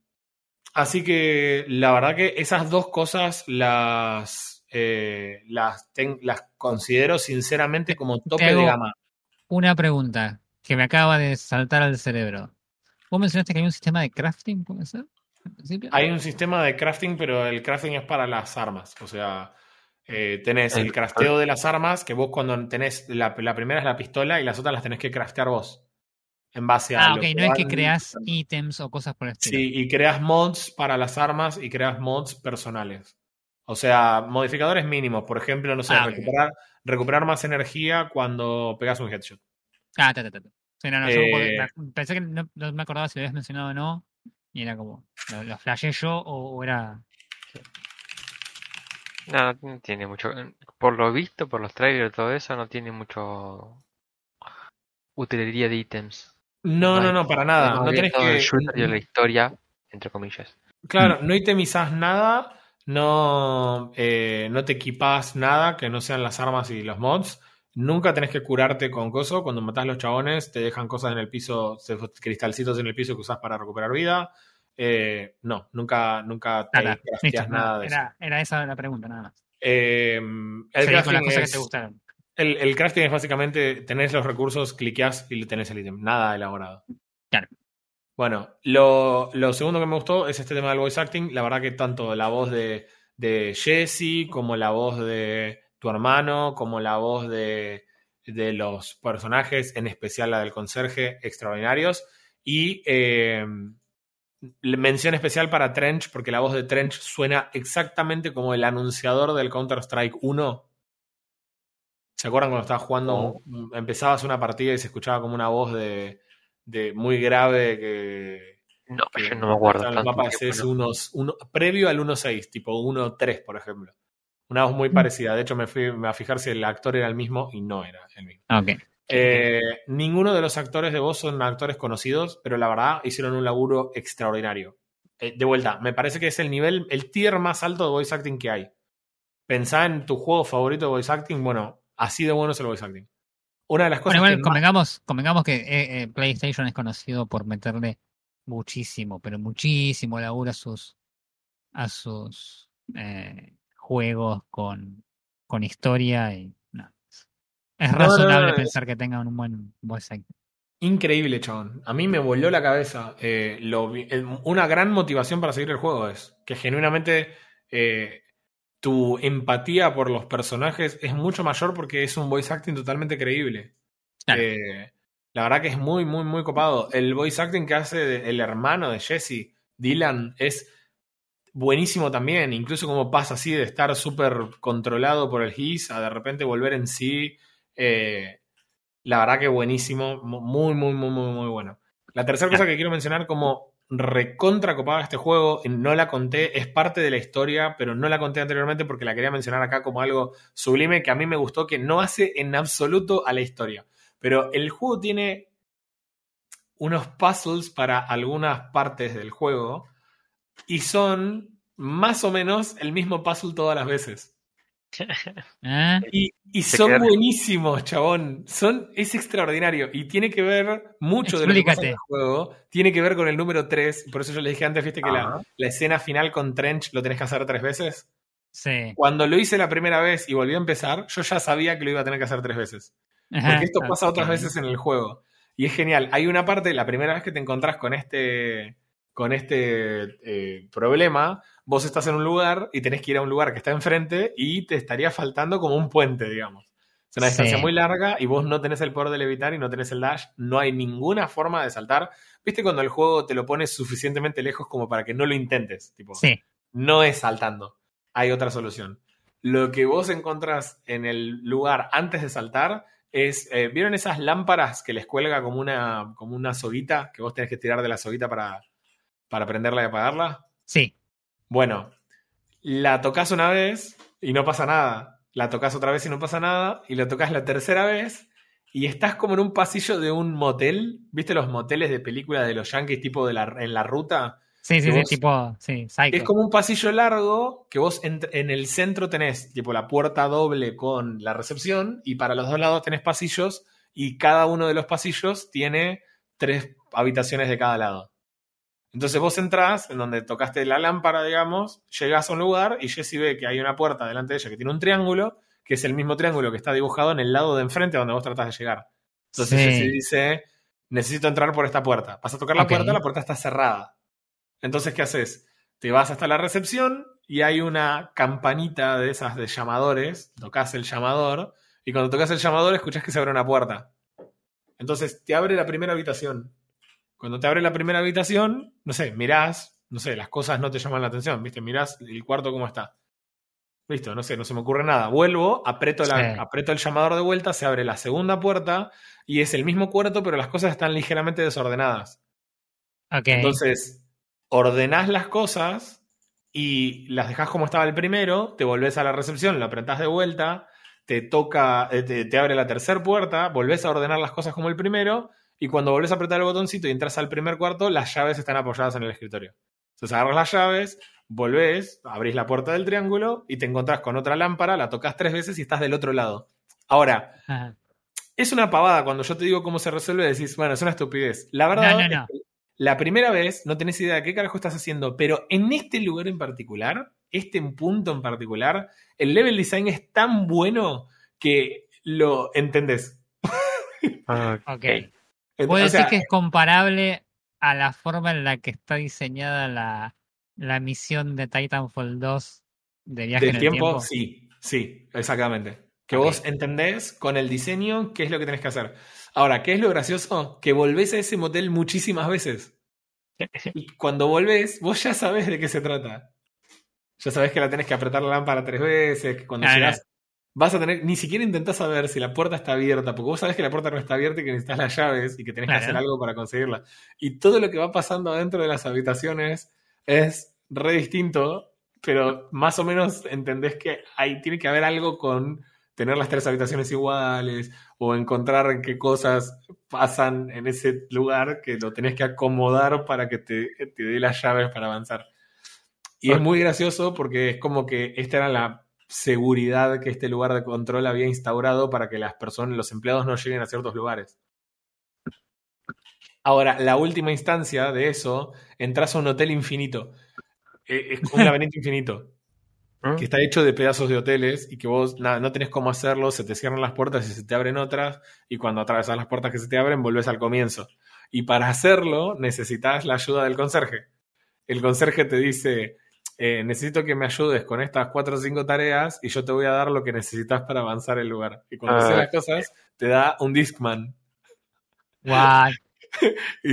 Así que la verdad que esas dos cosas las, eh, las, ten- las considero sinceramente como Te tope de hago gama. una pregunta que me acaba de saltar al cerebro. ¿Vos mencionaste que hay un sistema de crafting, puede ser? ¿Al principio? Hay un sistema de crafting, pero el crafting es para las armas. O sea, eh, tenés el El- crafteo de las armas, que vos cuando tenés la, la primera es la pistola y las otras las tenés que craftear vos. En base a Ah, ok, lo que no es que van. creas ítems o cosas por el estilo. Sí, y creas mods para las armas y creas mods personales. O sea, modificadores mínimos. Por ejemplo, no sé, Ah, ok, ok. recuperar, recuperar más energía cuando pegas un headshot. Ah, ta, ta, ta, ta. Sí, no, no, yo porque Eh, me- pensé que no, no me acordaba si lo habías mencionado o no. Y era como, ¿lo, lo flashé yo o, o era...? no, no tiene mucho. Por lo visto, por los trailers y todo eso, no tiene mucho utilería de ítems. no, no, Más, no, para es nada. más No bien tenés todo el que. shooter y la historia, entre comillas. Mm. Claro, no itemizás nada. No, eh, no te equipás nada que no sean las armas y los mods. Nunca tenés que curarte con coso. Cuando matás los chabones, te dejan cosas en el piso, cristalcitos en el piso que usás para recuperar vida. Eh, no, nunca, nunca Ah, te ta, listo, crafteás nada, nada de eso. era, era esa la pregunta, nada más. Eh, el Seguí con las crafting cosas que te es. gustaron. El, el crafting es básicamente tenés los recursos, cliqueás y tenés el ítem. Nada elaborado. Claro. Bueno, lo, lo segundo que me gustó es este tema del voice acting. La verdad que tanto la voz de, de Jesse, como la voz de tu hermano, como la voz de, de los personajes, en especial la del conserje, extraordinarios. Y eh, mención especial para Trench, porque la voz de Trench suena exactamente como el anunciador del Counter-Strike uno. ¿Se acuerdan cuando estabas jugando? un- empezabas una partida y se escuchaba como una voz de, de muy grave que, No, que yo no me acuerdo estaba en los tanto mapas de tiempo, C S ¿no? unos, uno, previo al uno punto seis, tipo uno punto tres, por ejemplo. Una voz muy Mm. parecida. De hecho, me fui a fijar si el actor era el mismo y no era el mismo. Ok. Eh, ninguno de los actores de voz son actores conocidos, pero la verdad hicieron un laburo extraordinario. Eh, de vuelta, me parece que es el nivel, el tier más alto de voice acting que hay. Pensá en tu juego favorito de voice acting, bueno, así de bueno es el voice acting. Una de las Bueno, cosas que igual más. convengamos, convengamos que eh, eh, PlayStation es conocido por meterle muchísimo, pero muchísimo laburo a sus, a sus eh, juegos con, con historia y no. Es No, no, razonable no, pensar que tengan un buen voice acting. increíble, chabón. A mí me voló la cabeza. Eh, lo vi- eh, una gran motivación para seguir el juego es que genuinamente eh, tu empatía por los personajes es mucho mayor porque es un voice acting totalmente creíble. Claro. Eh, la verdad que es muy, muy, muy copado. El voice acting que hace de- el hermano de Jesse, Dylan, es buenísimo también. Incluso como pasa así de estar súper controlado por el Hiss a de repente volver en sí. Eh, la verdad que buenísimo. Muy, muy, muy, muy, muy bueno. La tercera cosa que quiero mencionar como recontra copada este juego, no la conté, es parte de la historia, pero no la conté anteriormente porque la quería mencionar acá como algo sublime que a mí me gustó, que no hace en absoluto a la historia. Pero el juego tiene unos puzzles para algunas partes del juego y son más o menos el mismo puzzle todas las veces. ¿Eh? Y, y Se son queda- buenísimos, chabón. Son, es extraordinario. Y tiene que ver, mucho de lo que pasa en el Explícate. juego, tiene que ver con el número tres. Por eso yo le dije antes, viste que la, Ajá. la escena final con Trench lo tenés que hacer tres veces. Sí. Cuando lo hice la primera vez y volví a empezar, yo ya sabía que lo iba a tener que hacer tres veces. Ajá, Porque esto pasa ok. otras veces en el juego. Y es genial. Hay una parte, la primera vez que te encontrás con este, con este eh, problema, vos estás en un lugar y tenés que ir a un lugar que está enfrente y te estaría faltando como un puente, digamos. Es una Sí. distancia muy larga y vos no tenés el poder de levitar y no tenés el dash. No hay ninguna forma de saltar. ¿Viste cuando el juego te lo pone suficientemente lejos como para que no lo intentes? Tipo, Sí. no es saltando. Hay otra solución. Lo que vos encontrás en el lugar antes de saltar es, eh, ¿vieron esas lámparas que les cuelga como una, como una soguita? Que vos tenés que tirar de la soguita para, para prenderla y apagarla. Sí. Bueno, la tocas una vez y no pasa nada. La tocas otra vez y no pasa nada. Y la tocas la tercera vez y estás como en un pasillo de un motel. ¿Viste los moteles de película de los yankees tipo de la, en la ruta? Sí, sí, Que sí, vos- tipo, sí, Psycho. Es como un pasillo largo que vos en, en el centro tenés tipo la puerta doble con la recepción y para los dos lados tenés pasillos y cada uno de los pasillos tiene tres habitaciones de cada lado. Entonces vos entrás en donde tocaste la lámpara, digamos, llegás a un lugar y Jessie ve que hay una puerta delante de ella que tiene un triángulo, que es el mismo triángulo que está dibujado en el lado de enfrente donde vos tratás de llegar. Entonces Sí. Jessie dice, necesito entrar por esta puerta. Vas a tocar la Ok. puerta, la puerta está cerrada. Entonces, ¿qué haces? Te vas hasta la recepción y hay una campanita de esas de llamadores. Tocas el llamador y cuando tocas el llamador escuchás que se abre una puerta. Entonces te abre la primera habitación. Cuando te abre la primera habitación, no sé, mirás, no sé, las cosas no te llaman la atención, ¿viste? Mirás el cuarto cómo está. Listo, no sé, no se me ocurre nada. Vuelvo, aprieto, la, Sí. aprieto el llamador de vuelta, se abre la segunda puerta y es el mismo cuarto, pero las cosas están ligeramente desordenadas. Ok. Entonces, ordenás las cosas y las dejás como estaba el primero, te volvés a la recepción, lo apretás de vuelta, te toca, eh, te, te abre la tercera puerta, volvés a ordenar las cosas como el primero, y cuando volvés a apretar el botoncito y entras al primer cuarto, las llaves están apoyadas en el escritorio. Entonces agarras las llaves, volvés, abrís la puerta del triángulo y te encontrás con otra lámpara, la tocas tres veces y estás del otro lado. Ahora, Ajá. es una pavada cuando yo te digo cómo se resuelve, decís, bueno, es una estupidez. La verdad No, no, es no. que la primera vez no tenés idea de qué carajo estás haciendo, pero en este lugar en particular, este punto en particular, el level design es tan bueno que lo entendés. Ok. Ok. Ent- ¿Puedo o decir sea, que es comparable a la forma en la que está diseñada la, la misión de Titanfall dos de viaje del en el tiempo, tiempo? sí, sí, exactamente. Que Ok. vos entendés con el diseño qué es lo que tenés que hacer. Ahora, ¿qué es lo gracioso? Que volvés a ese motel muchísimas veces. Y cuando volvés, vos ya sabés de qué se trata. Ya sabés que la tenés que apretar la lámpara tres veces, que cuando Ah, no. llegás vas a tener, ni siquiera intentás saber si la puerta está abierta, porque vos sabés que la puerta no está abierta y que necesitas las llaves y que tenés Claro. que hacer algo para conseguirla. Y todo lo que va pasando adentro de las habitaciones es re distinto, pero más o menos entendés que hay, tiene que haber algo con tener las tres habitaciones iguales o encontrar en qué cosas pasan en ese lugar que lo tenés que acomodar para que te, te dé las llaves para avanzar. Y es muy gracioso porque es como que esta era la seguridad que este lugar de control había instaurado para que las personas, los empleados no lleguen a ciertos lugares. Ahora, la última instancia de eso, entras a un hotel infinito. Es un laberinto infinito. Que está hecho de pedazos de hoteles y que vos nada, no tenés cómo hacerlo, se te cierran las puertas y se te abren otras, y cuando atravesas las puertas que se te abren, volvés al comienzo. Y para hacerlo, necesitas la ayuda del conserje. El conserje te dice, eh, necesito que me ayudes con estas cuatro o cinco tareas y yo te voy a dar lo que necesitas para avanzar el lugar. Y cuando haces las cosas, te da un Discman. What? y,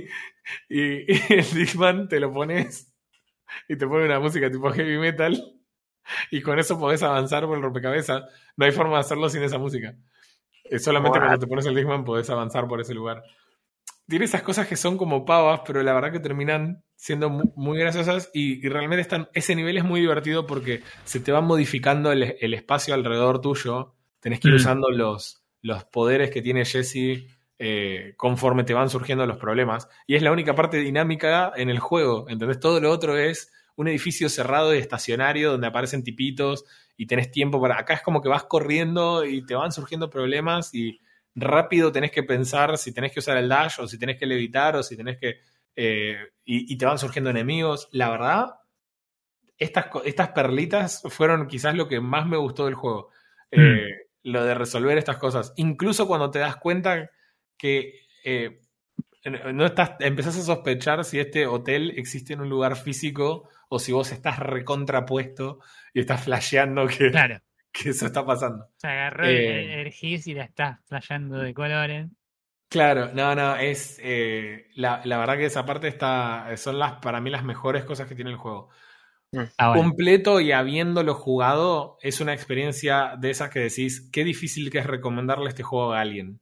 y, y el Discman te lo pones y te pone una música tipo heavy metal. Y con eso podés avanzar por el rompecabezas. No hay forma de hacerlo sin esa música. Es solamente What? Cuando te pones el Discman podés avanzar por ese lugar. Tiene esas cosas que son como pavas, pero la verdad que terminan siendo muy, muy graciosas y, y realmente están, ese nivel es muy divertido porque se te va modificando el, el espacio alrededor tuyo. Tenés que ir mm. usando los, los poderes que tiene Jesse eh, conforme te van surgiendo los problemas. Y es la única parte dinámica en el juego. ¿Entendés? Todo lo otro es un edificio cerrado y estacionario donde aparecen tipitos y tenés tiempo para... Acá es como que vas corriendo y te van surgiendo problemas y rápido tenés que pensar si tenés que usar el dash o si tenés que levitar o si tenés que... Eh, y, y te van surgiendo enemigos. La verdad, estas, estas perlitas fueron quizás lo que más me gustó del juego. Eh, mm. Lo de resolver estas cosas. Incluso cuando te das cuenta que... Eh, no estás, empezás a sospechar si este hotel existe en un lugar físico o si vos estás recontrapuesto y estás flasheando que, claro. que eso está pasando. Se agarró eh, el, el gis y la estás flasheando de colores. Claro, no, no, es eh, la, la verdad que esa parte está, son las para mí las mejores cosas que tiene el juego. Ah, bueno. Completo y habiéndolo jugado, es una experiencia de esas que decís, qué difícil que es recomendarle este juego a alguien.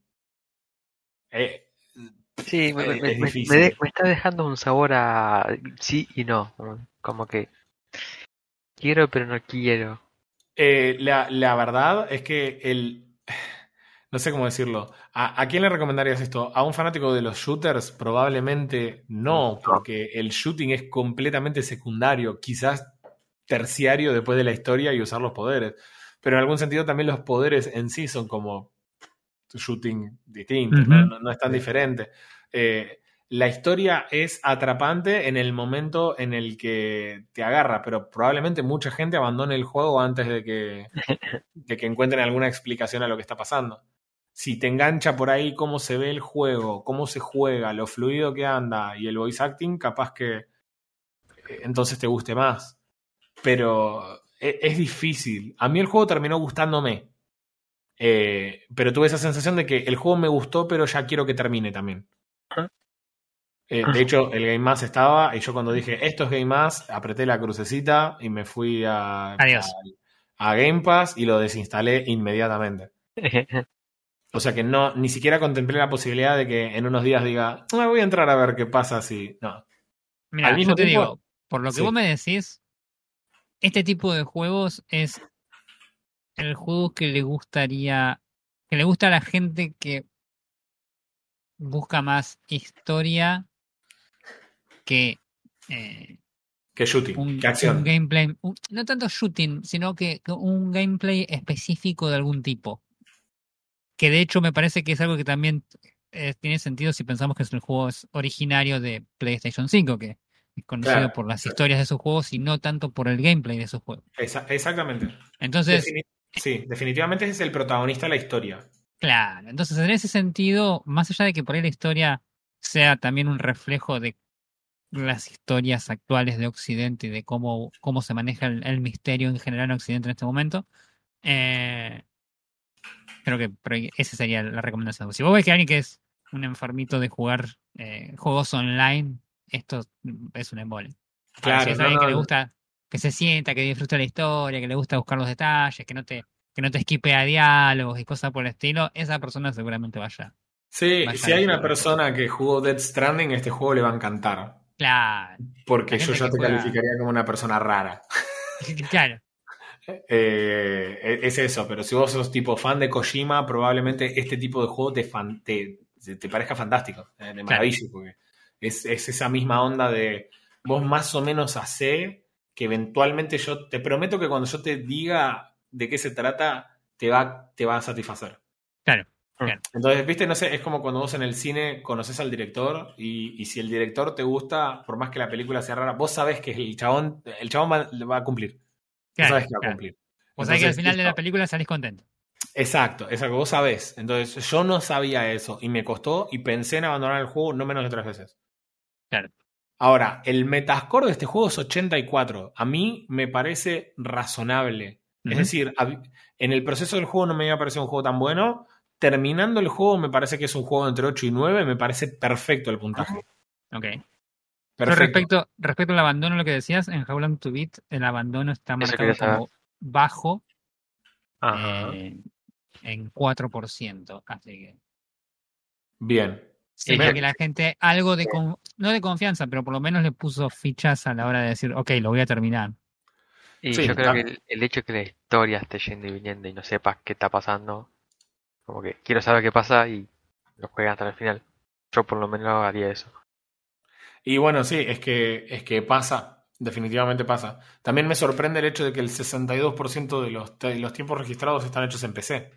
Eh, Sí, me, me, me, me, de, me está dejando un sabor a sí y no. Como que quiero pero no quiero. Eh, la, la verdad es que el... No sé cómo decirlo. ¿A, ¿A quién le recomendarías esto? ¿A un fanático de los shooters? Probablemente no, porque el shooting es completamente secundario, quizás terciario después de la historia y usar los poderes. Pero en algún sentido también los poderes en sí son como... shooting distinto, uh-huh. no, no, no es tan diferente. Eh, la historia es atrapante en el momento en el que te agarra, pero probablemente mucha gente abandone el juego antes de que, de que encuentren alguna explicación a lo que está pasando. Si te engancha por ahí cómo se ve el juego, cómo se juega, lo fluido que anda y el voice acting, capaz que eh, entonces te guste más. Pero es, es difícil. A mí el juego terminó gustándome. Eh, pero tuve esa sensación de que el juego me gustó, pero ya quiero que termine también. Eh, de hecho, el Game Pass estaba, y yo cuando dije esto es Game Pass, apreté la crucecita y me fui a, a, a Game Pass y lo desinstalé inmediatamente. O sea que no, ni siquiera contemplé la posibilidad de que en unos días diga, me voy a entrar a ver qué pasa si. No. Mira, Al mismo yo te tiempo, digo, por lo que sí. vos me decís, este tipo de juegos es el juego que le gustaría, que le gusta a la gente que busca más historia que eh, que shooting, un, que acción. Un gameplay, un, no tanto shooting, sino que, que un gameplay específico de algún tipo. Que de hecho me parece que es algo que también eh, tiene sentido si pensamos que es el juego originario de PlayStation cinco, que es conocido claro, por las claro. historias de sus juegos y no tanto por el gameplay de sus juegos. Esa, exactamente. Entonces... Defini- sí, definitivamente es el protagonista de la historia. Claro, entonces en ese sentido, más allá de que por ahí la historia sea también un reflejo de las historias actuales de Occidente y de cómo, cómo se maneja el, el misterio en general en Occidente en este momento, eh, creo que esa sería la recomendación. Si vos ves que alguien que es un enfermito de jugar eh, juegos online, esto es un embole. Claro, si es no, alguien no, que le gusta, que se sienta, que disfruta la historia, que le gusta buscar los detalles, que no te, que no te esquipea diálogos y cosas por el estilo, esa persona seguramente vaya. Sí, vaya si hay una persona que jugó Death Stranding, este juego le va a encantar. Claro. Porque yo ya te juega... calificaría como una persona rara. Claro. Eh, es eso, pero si vos sos tipo fan de Kojima, probablemente este tipo de juego te, fan, te, te parezca fantástico, eh, de maravilla, claro. Porque es, es esa misma onda de vos más o menos hacé que eventualmente yo te prometo que cuando yo te diga de qué se trata, te va, te va a satisfacer. Claro. Claro. Entonces, viste, no sé, es como cuando vos en el cine conoces al director y, y si el director te gusta, por más que la película sea rara, vos sabés que el chabón, el chabón va, va a cumplir. Claro, Vos sabés que va a claro. cumplir. O sea que al Entonces, final de la esto- película salís contento. exacto, es algo que vos sabés. Entonces, yo no sabía eso y me costó y pensé en abandonar el juego no menos de tres veces. Claro. Ahora, el metascore de este juego es ochenta y cuatro. A mí me parece razonable. Es Ujú. decir, hab- en el proceso del juego no me había parecido un juego tan bueno. Terminando el juego me parece que es un juego entre ocho y nueve. Me parece perfecto el puntaje. Ok. Yo Perfecto. respecto, respecto al abandono, lo que decías, en How Long to Beat, el abandono está Eso marcado quería saber. como bajo Ajá. eh, en cuatro por ciento. Así que Bien. sería Primero- que la gente algo de, con- no de confianza, pero por lo menos le puso fichas a la hora de decir, ok, lo voy a terminar. Y Sí, yo creo que tam- el, el hecho de que la historia esté yendo y viniendo y no sepas qué está pasando, como que quiero saber qué pasa y lo juegan hasta el final. Yo por lo menos haría eso. Y bueno, sí, es que, es que pasa. Definitivamente pasa. También me sorprende el hecho de que el sesenta y dos por ciento de los, de los tiempos registrados están hechos en P C.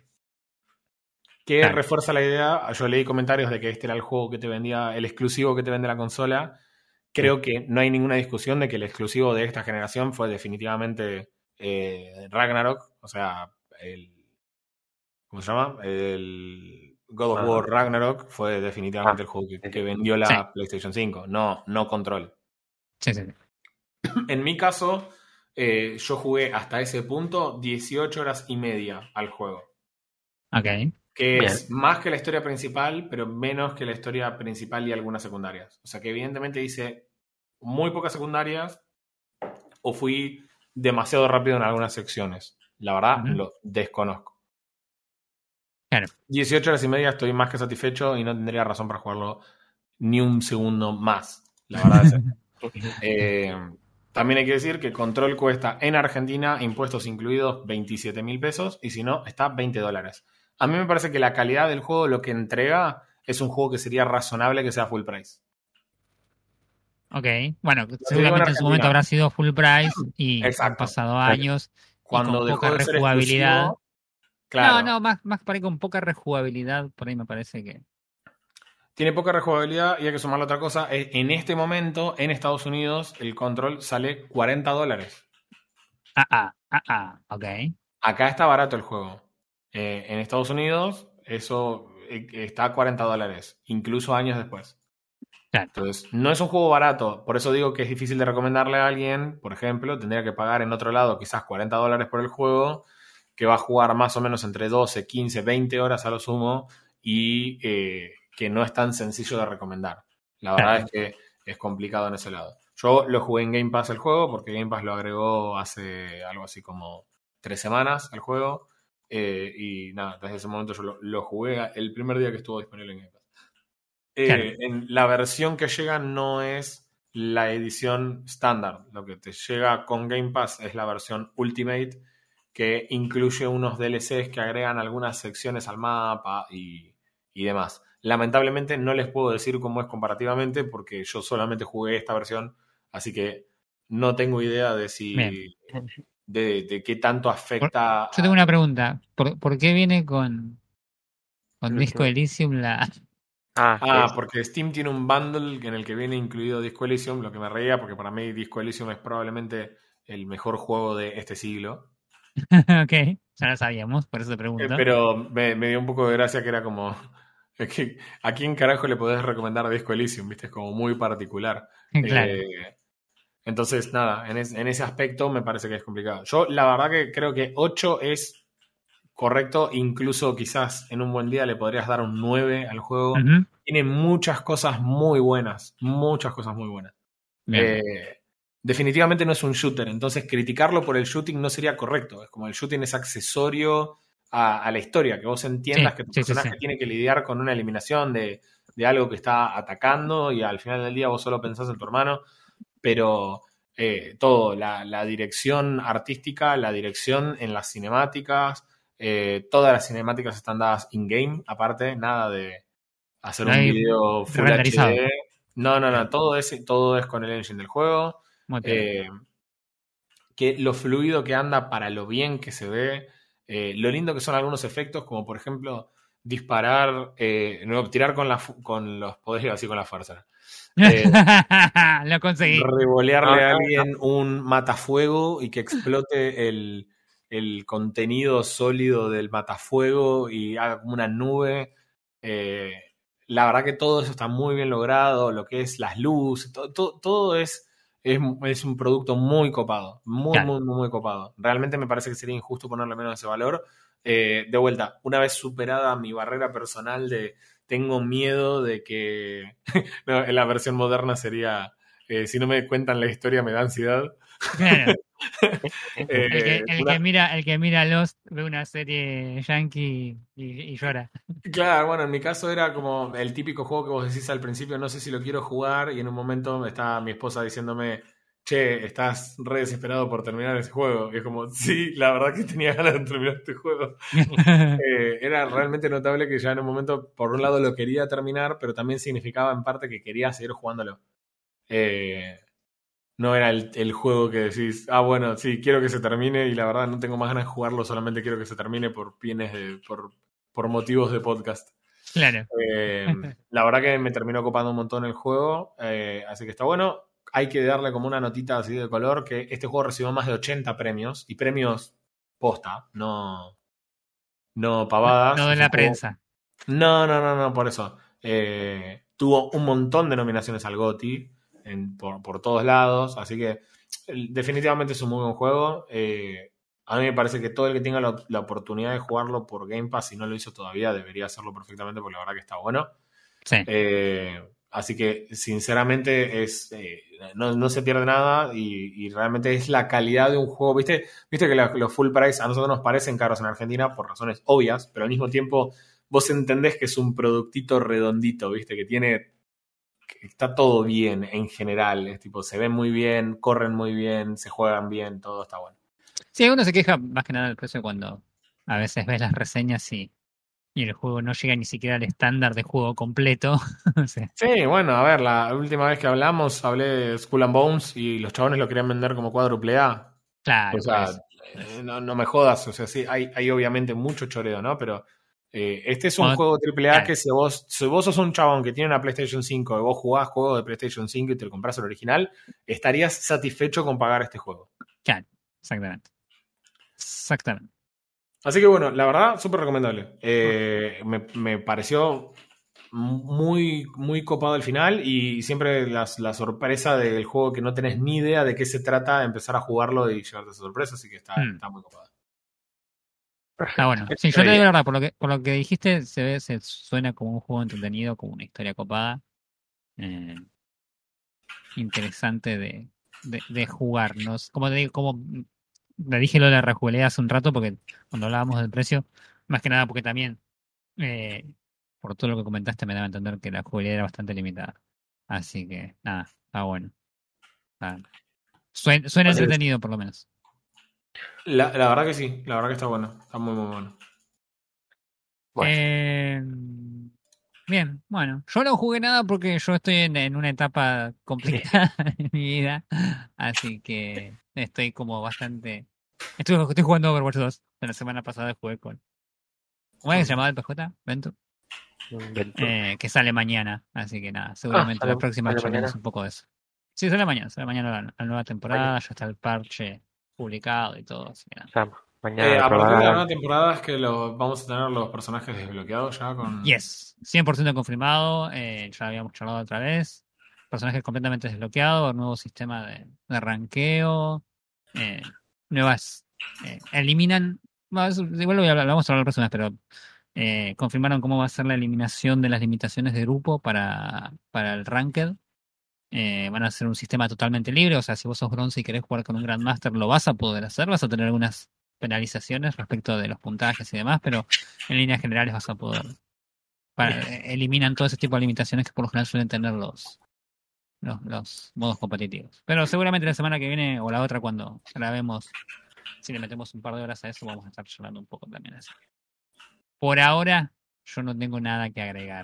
Que Claro. refuerza la idea. Yo leí comentarios de que este era el juego que te vendía, el exclusivo que te vende la consola. Creo que no hay ninguna discusión de que el exclusivo de esta generación fue definitivamente eh, Ragnarok. O sea, el. ¿Cómo se llama? El God of Ajá. War Ragnarok fue definitivamente Ah, el juego que, sí. que vendió la PlayStation cinco. No, no Control. Sí, sí, sí. En mi caso, eh, yo jugué hasta ese punto dieciocho horas y media al juego. Ok. Que Bien. es más que la historia principal, pero menos que la historia principal y algunas secundarias. O sea que evidentemente hice muy pocas secundarias o fui demasiado rápido en algunas secciones. La verdad, Ujú. lo desconozco. Claro. dieciocho horas y media estoy más que satisfecho y no tendría razón para jugarlo ni un segundo más. La verdad es esa. Eh, también hay que decir que Control cuesta en Argentina, impuestos incluidos, veintisiete mil pesos y si no, está veinte dólares. A mí me parece que la calidad del juego, lo que entrega, es un juego que sería razonable que sea full price. Ok. Bueno, Lo que digo en seguramente en su momento Argentina. habrá sido full price y han Exacto. pasado Claro. años y Cuando con dejó poca de ser rejugabilidad. exclusivo, claro, No, no, más, más por ahí con poca rejugabilidad, por ahí me parece que. tiene poca rejugabilidad y hay que sumarle otra cosa. eh, En este momento, en Estados Unidos, el Control sale cuarenta dólares. Ah, ah, ah, ah, ok. Acá está barato el juego. Eh, en Estados Unidos, eso eh, está a cuarenta dólares, incluso años después. Claro. Entonces, no es un juego barato. Por eso digo que es difícil de recomendarle a alguien, por ejemplo, tendría que pagar en otro lado quizás cuarenta dólares por el juego, que va a jugar más o menos entre doce, quince, veinte horas a lo sumo y eh, que no es tan sencillo de recomendar. La verdad Claro. es que es complicado en ese lado. Yo lo jugué en Game Pass el juego, porque Game Pass lo agregó hace algo así como tres semanas al juego. eh, y nada, desde ese momento yo lo, lo jugué el primer día que estuvo disponible en Game Pass. Eh, Claro. en la versión que llega no es la edición estándar. Lo que te llega con Game Pass es la versión Ultimate, que incluye unos D L Cs que agregan algunas secciones al mapa y, y demás. Lamentablemente no les puedo decir cómo es comparativamente porque yo solamente jugué esta versión, así que no tengo idea de si Bien. de, de qué tanto afecta. Yo tengo una pregunta. ¿Por, por qué viene con, con El Disco último. Elysium la. Ah, que Ah, es- porque Steam tiene un bundle en el que viene incluido Disco Elysium, lo que me reía, porque para mí Disco Elysium es probablemente el mejor juego de este siglo. Ok, ya lo sabíamos, por eso te Eh, pregunto. pero me, me dio un poco de gracia que era como. Es que, ¿a quién carajo le podés recomendar Disco Elysium? ¿Viste? Es como muy particular. Claro. Eh, entonces, nada, en, es- en ese aspecto me parece que es complicado. Yo, la verdad, que creo que ocho es correcto. Incluso quizás en un buen día le podrías dar un nueve al juego. Ujú. Tiene muchas cosas muy buenas. Muchas cosas muy buenas. Bien. Eh, definitivamente no es un shooter, entonces criticarlo por el shooting no sería correcto. Es como el shooting es accesorio a, a la historia, que vos entiendas Sí, que tu sí, sí, personaje sí. tiene que lidiar con una eliminación de, de algo que está atacando y al final del día vos solo pensás en tu hermano, pero eh, todo, la, la dirección artística, la dirección en las cinemáticas, eh, todas las cinemáticas están dadas in-game, aparte, nada de hacer No un hay video Full renderizado. H D. No, no, no, Claro. todo es, todo es con el engine del juego. Muy bien. Eh, que lo fluido que anda para lo bien que se ve, eh, lo lindo que son algunos efectos, como por ejemplo, disparar, eh, no, tirar con, la, con los poderes así con la fuerza. Eh, Lo conseguí. Revolearle No, a no, alguien un matafuego y que explote el, el contenido sólido del matafuego y haga como una nube. Eh, la verdad que todo eso está muy bien logrado, lo que es las luces, todo, todo, todo es, es, es un producto muy copado, muy, Claro. muy, muy, muy copado. Realmente me parece que sería injusto ponerle menos ese valor. Eh, de vuelta, una vez superada mi barrera personal de tengo miedo de que no, en la versión moderna sería eh, si no me cuentan la historia me da ansiedad. Claro. eh, El que, Eh, el una- que mira, el que mira Lost ve una serie yankee y, y llora. Claro, bueno, en mi caso era como el típico juego que vos decís al principio, no sé si lo quiero jugar, y en un momento está mi esposa diciéndome, che, estás re desesperado por terminar ese juego. Y es como, sí, la verdad que tenía ganas de terminar este juego. Eh, era realmente notable que ya en un momento, por un lado lo quería terminar, pero también significaba en parte que quería seguir jugándolo. Eh, no era el, el juego que decís, ah, bueno, sí, quiero que se termine y la verdad no tengo más ganas de jugarlo, solamente quiero que se termine por fines de, por, por motivos de podcast. Claro. Eh, la verdad que me terminó copando un montón el juego, eh, así que está bueno. Hay que darle como una notita así de color, que este juego recibió más de ochenta premios, y premios posta, no, no pavadas. No de Es un la juego... prensa. No, no, no, no, por eso. Eh, tuvo un montón de nominaciones al GOTY en, por, por todos lados, así que el- definitivamente es un muy buen juego. Eh, a mí me parece que todo el que tenga la, la oportunidad de jugarlo por Game Pass, si no lo hizo todavía, debería hacerlo perfectamente porque la verdad que está bueno. Sí. Eh, así que sinceramente es eh, no, no se pierde nada y, y realmente es la calidad de un juego. ¿Viste? Viste que la- los full price a nosotros nos parecen caros en Argentina por razones obvias, pero al mismo tiempo vos entendés que es un productito redondito, ¿viste? Que tiene, que está todo bien en general. Es tipo, se ven muy bien, corren muy bien, se juegan bien, todo está bueno. Sí, uno se queja más que nada del precio cuando a veces ves las reseñas y, y el juego no llega ni siquiera al estándar de juego completo. O sea, Sí, bueno, a ver, la última vez que hablamos hablé de Skull and Bones y los chabones lo querían vender como cuádruple A. O claro, por sea, eso. eh, no, no me jodas, o sea, sí, hay, hay obviamente mucho choreo, ¿no? Pero eh, este es un Cuando- juego triple A claro, que si vos, si vos sos un chabón que tiene una PlayStation cinco y vos jugás juegos de PlayStation cinco y te lo compras el original, estarías satisfecho con pagar este juego. claro, exactamente. Exactamente. Así que bueno, la verdad, súper recomendable. Eh, me, me pareció muy, muy copado el final y siempre las- la sorpresa del juego que no tenés ni idea de qué se trata, empezar a jugarlo y llevarte esa sorpresa, así que está, Hmm. está muy copado. Está bueno. perfecto. Sí, yo te Eh, digo la verdad, por lo que, por lo que dijiste, se ve, se suena como un juego entretenido, como una historia copada. Eh, interesante de, de, de jugar. ¿No? Como te digo, como le dije lo de la rejugabilidad hace un rato, porque cuando hablábamos del precio, más que nada porque también, eh, por todo lo que comentaste, me daba a entender que la jugabilidad era bastante limitada. Así que, nada, está bueno. Está- Suena, suena Así es. entretenido, por lo menos. La, la verdad que sí, la verdad que está bueno, está muy muy bueno. bueno, Eh, bien, bueno, yo no jugué nada porque yo estoy en, en una etapa complicada de mi vida, así que estoy como bastante... Estoy, estoy jugando Overwatch dos. La semana pasada jugué con... ¿Cómo es que se llamaba el P J? Vento. invento. Eh, que sale mañana, así que nada, Ah, seguramente la sale, próxima sale charlemos mañana. un poco de eso. Sí, sale mañana, sale mañana la, la nueva Mañana, temporada, ya está el parche publicado y todo, así que nada. o sea, mañana Eh, lo a partir de la nueva probarán. temporada es que lo, vamos a tener los personajes desbloqueados ya con... Yes, cien por ciento confirmado, eh, ya habíamos charlado otra vez. Personajes completamente desbloqueados, nuevo sistema de, de ranqueo, eh, nuevas. Eh, eliminan. Bueno, eso igual lo voy a hablar- lo vamos a hablar la próxima vez, pero eh, confirmaron cómo va a ser la eliminación de las limitaciones de grupo para, para el Ranked. Eh, van a hacer un sistema totalmente libre, o sea, si vos sos bronce y querés jugar con un Grandmaster, lo vas a poder hacer, vas a tener algunas penalizaciones respecto de los puntajes y demás, pero en líneas generales vas a poder para- eh, eliminan todo ese tipo de limitaciones que por lo general suelen tener los, los, los modos competitivos. Pero seguramente la semana que viene o la otra, cuando grabemos, si le metemos un par de horas a eso, vamos a estar charlando un poco también así. Por ahora, yo no tengo nada que agregar.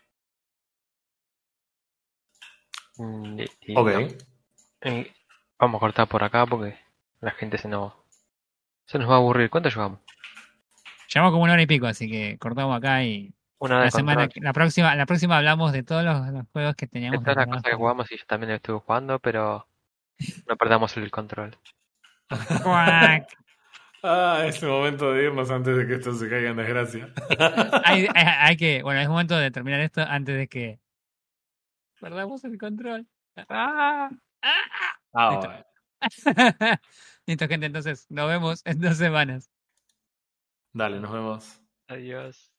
Mm, y- y Ok. no. Eh, vamos a cortar por acá porque la gente se nos, se nos va a aburrir. ¿Cuánto llevamos? Llevamos como una hora y pico, así que cortamos acá y Una de la semana, control. la próxima, la próxima hablamos de todos los, los juegos que teníamos Esta es la preparados cosa que para. jugamos y yo también estuve jugando, pero no perdamos el control. ¡Cuac! Ah, es el momento de irnos antes de que esto se caiga en desgracia. Hay, hay, hay que, bueno, es momento de terminar esto antes de que perdamos el control. ¡Ah! ¡Ah! Ah, Listo. bueno. Listo, gente, entonces nos vemos en dos semanas. Dale, nos vemos. Adiós.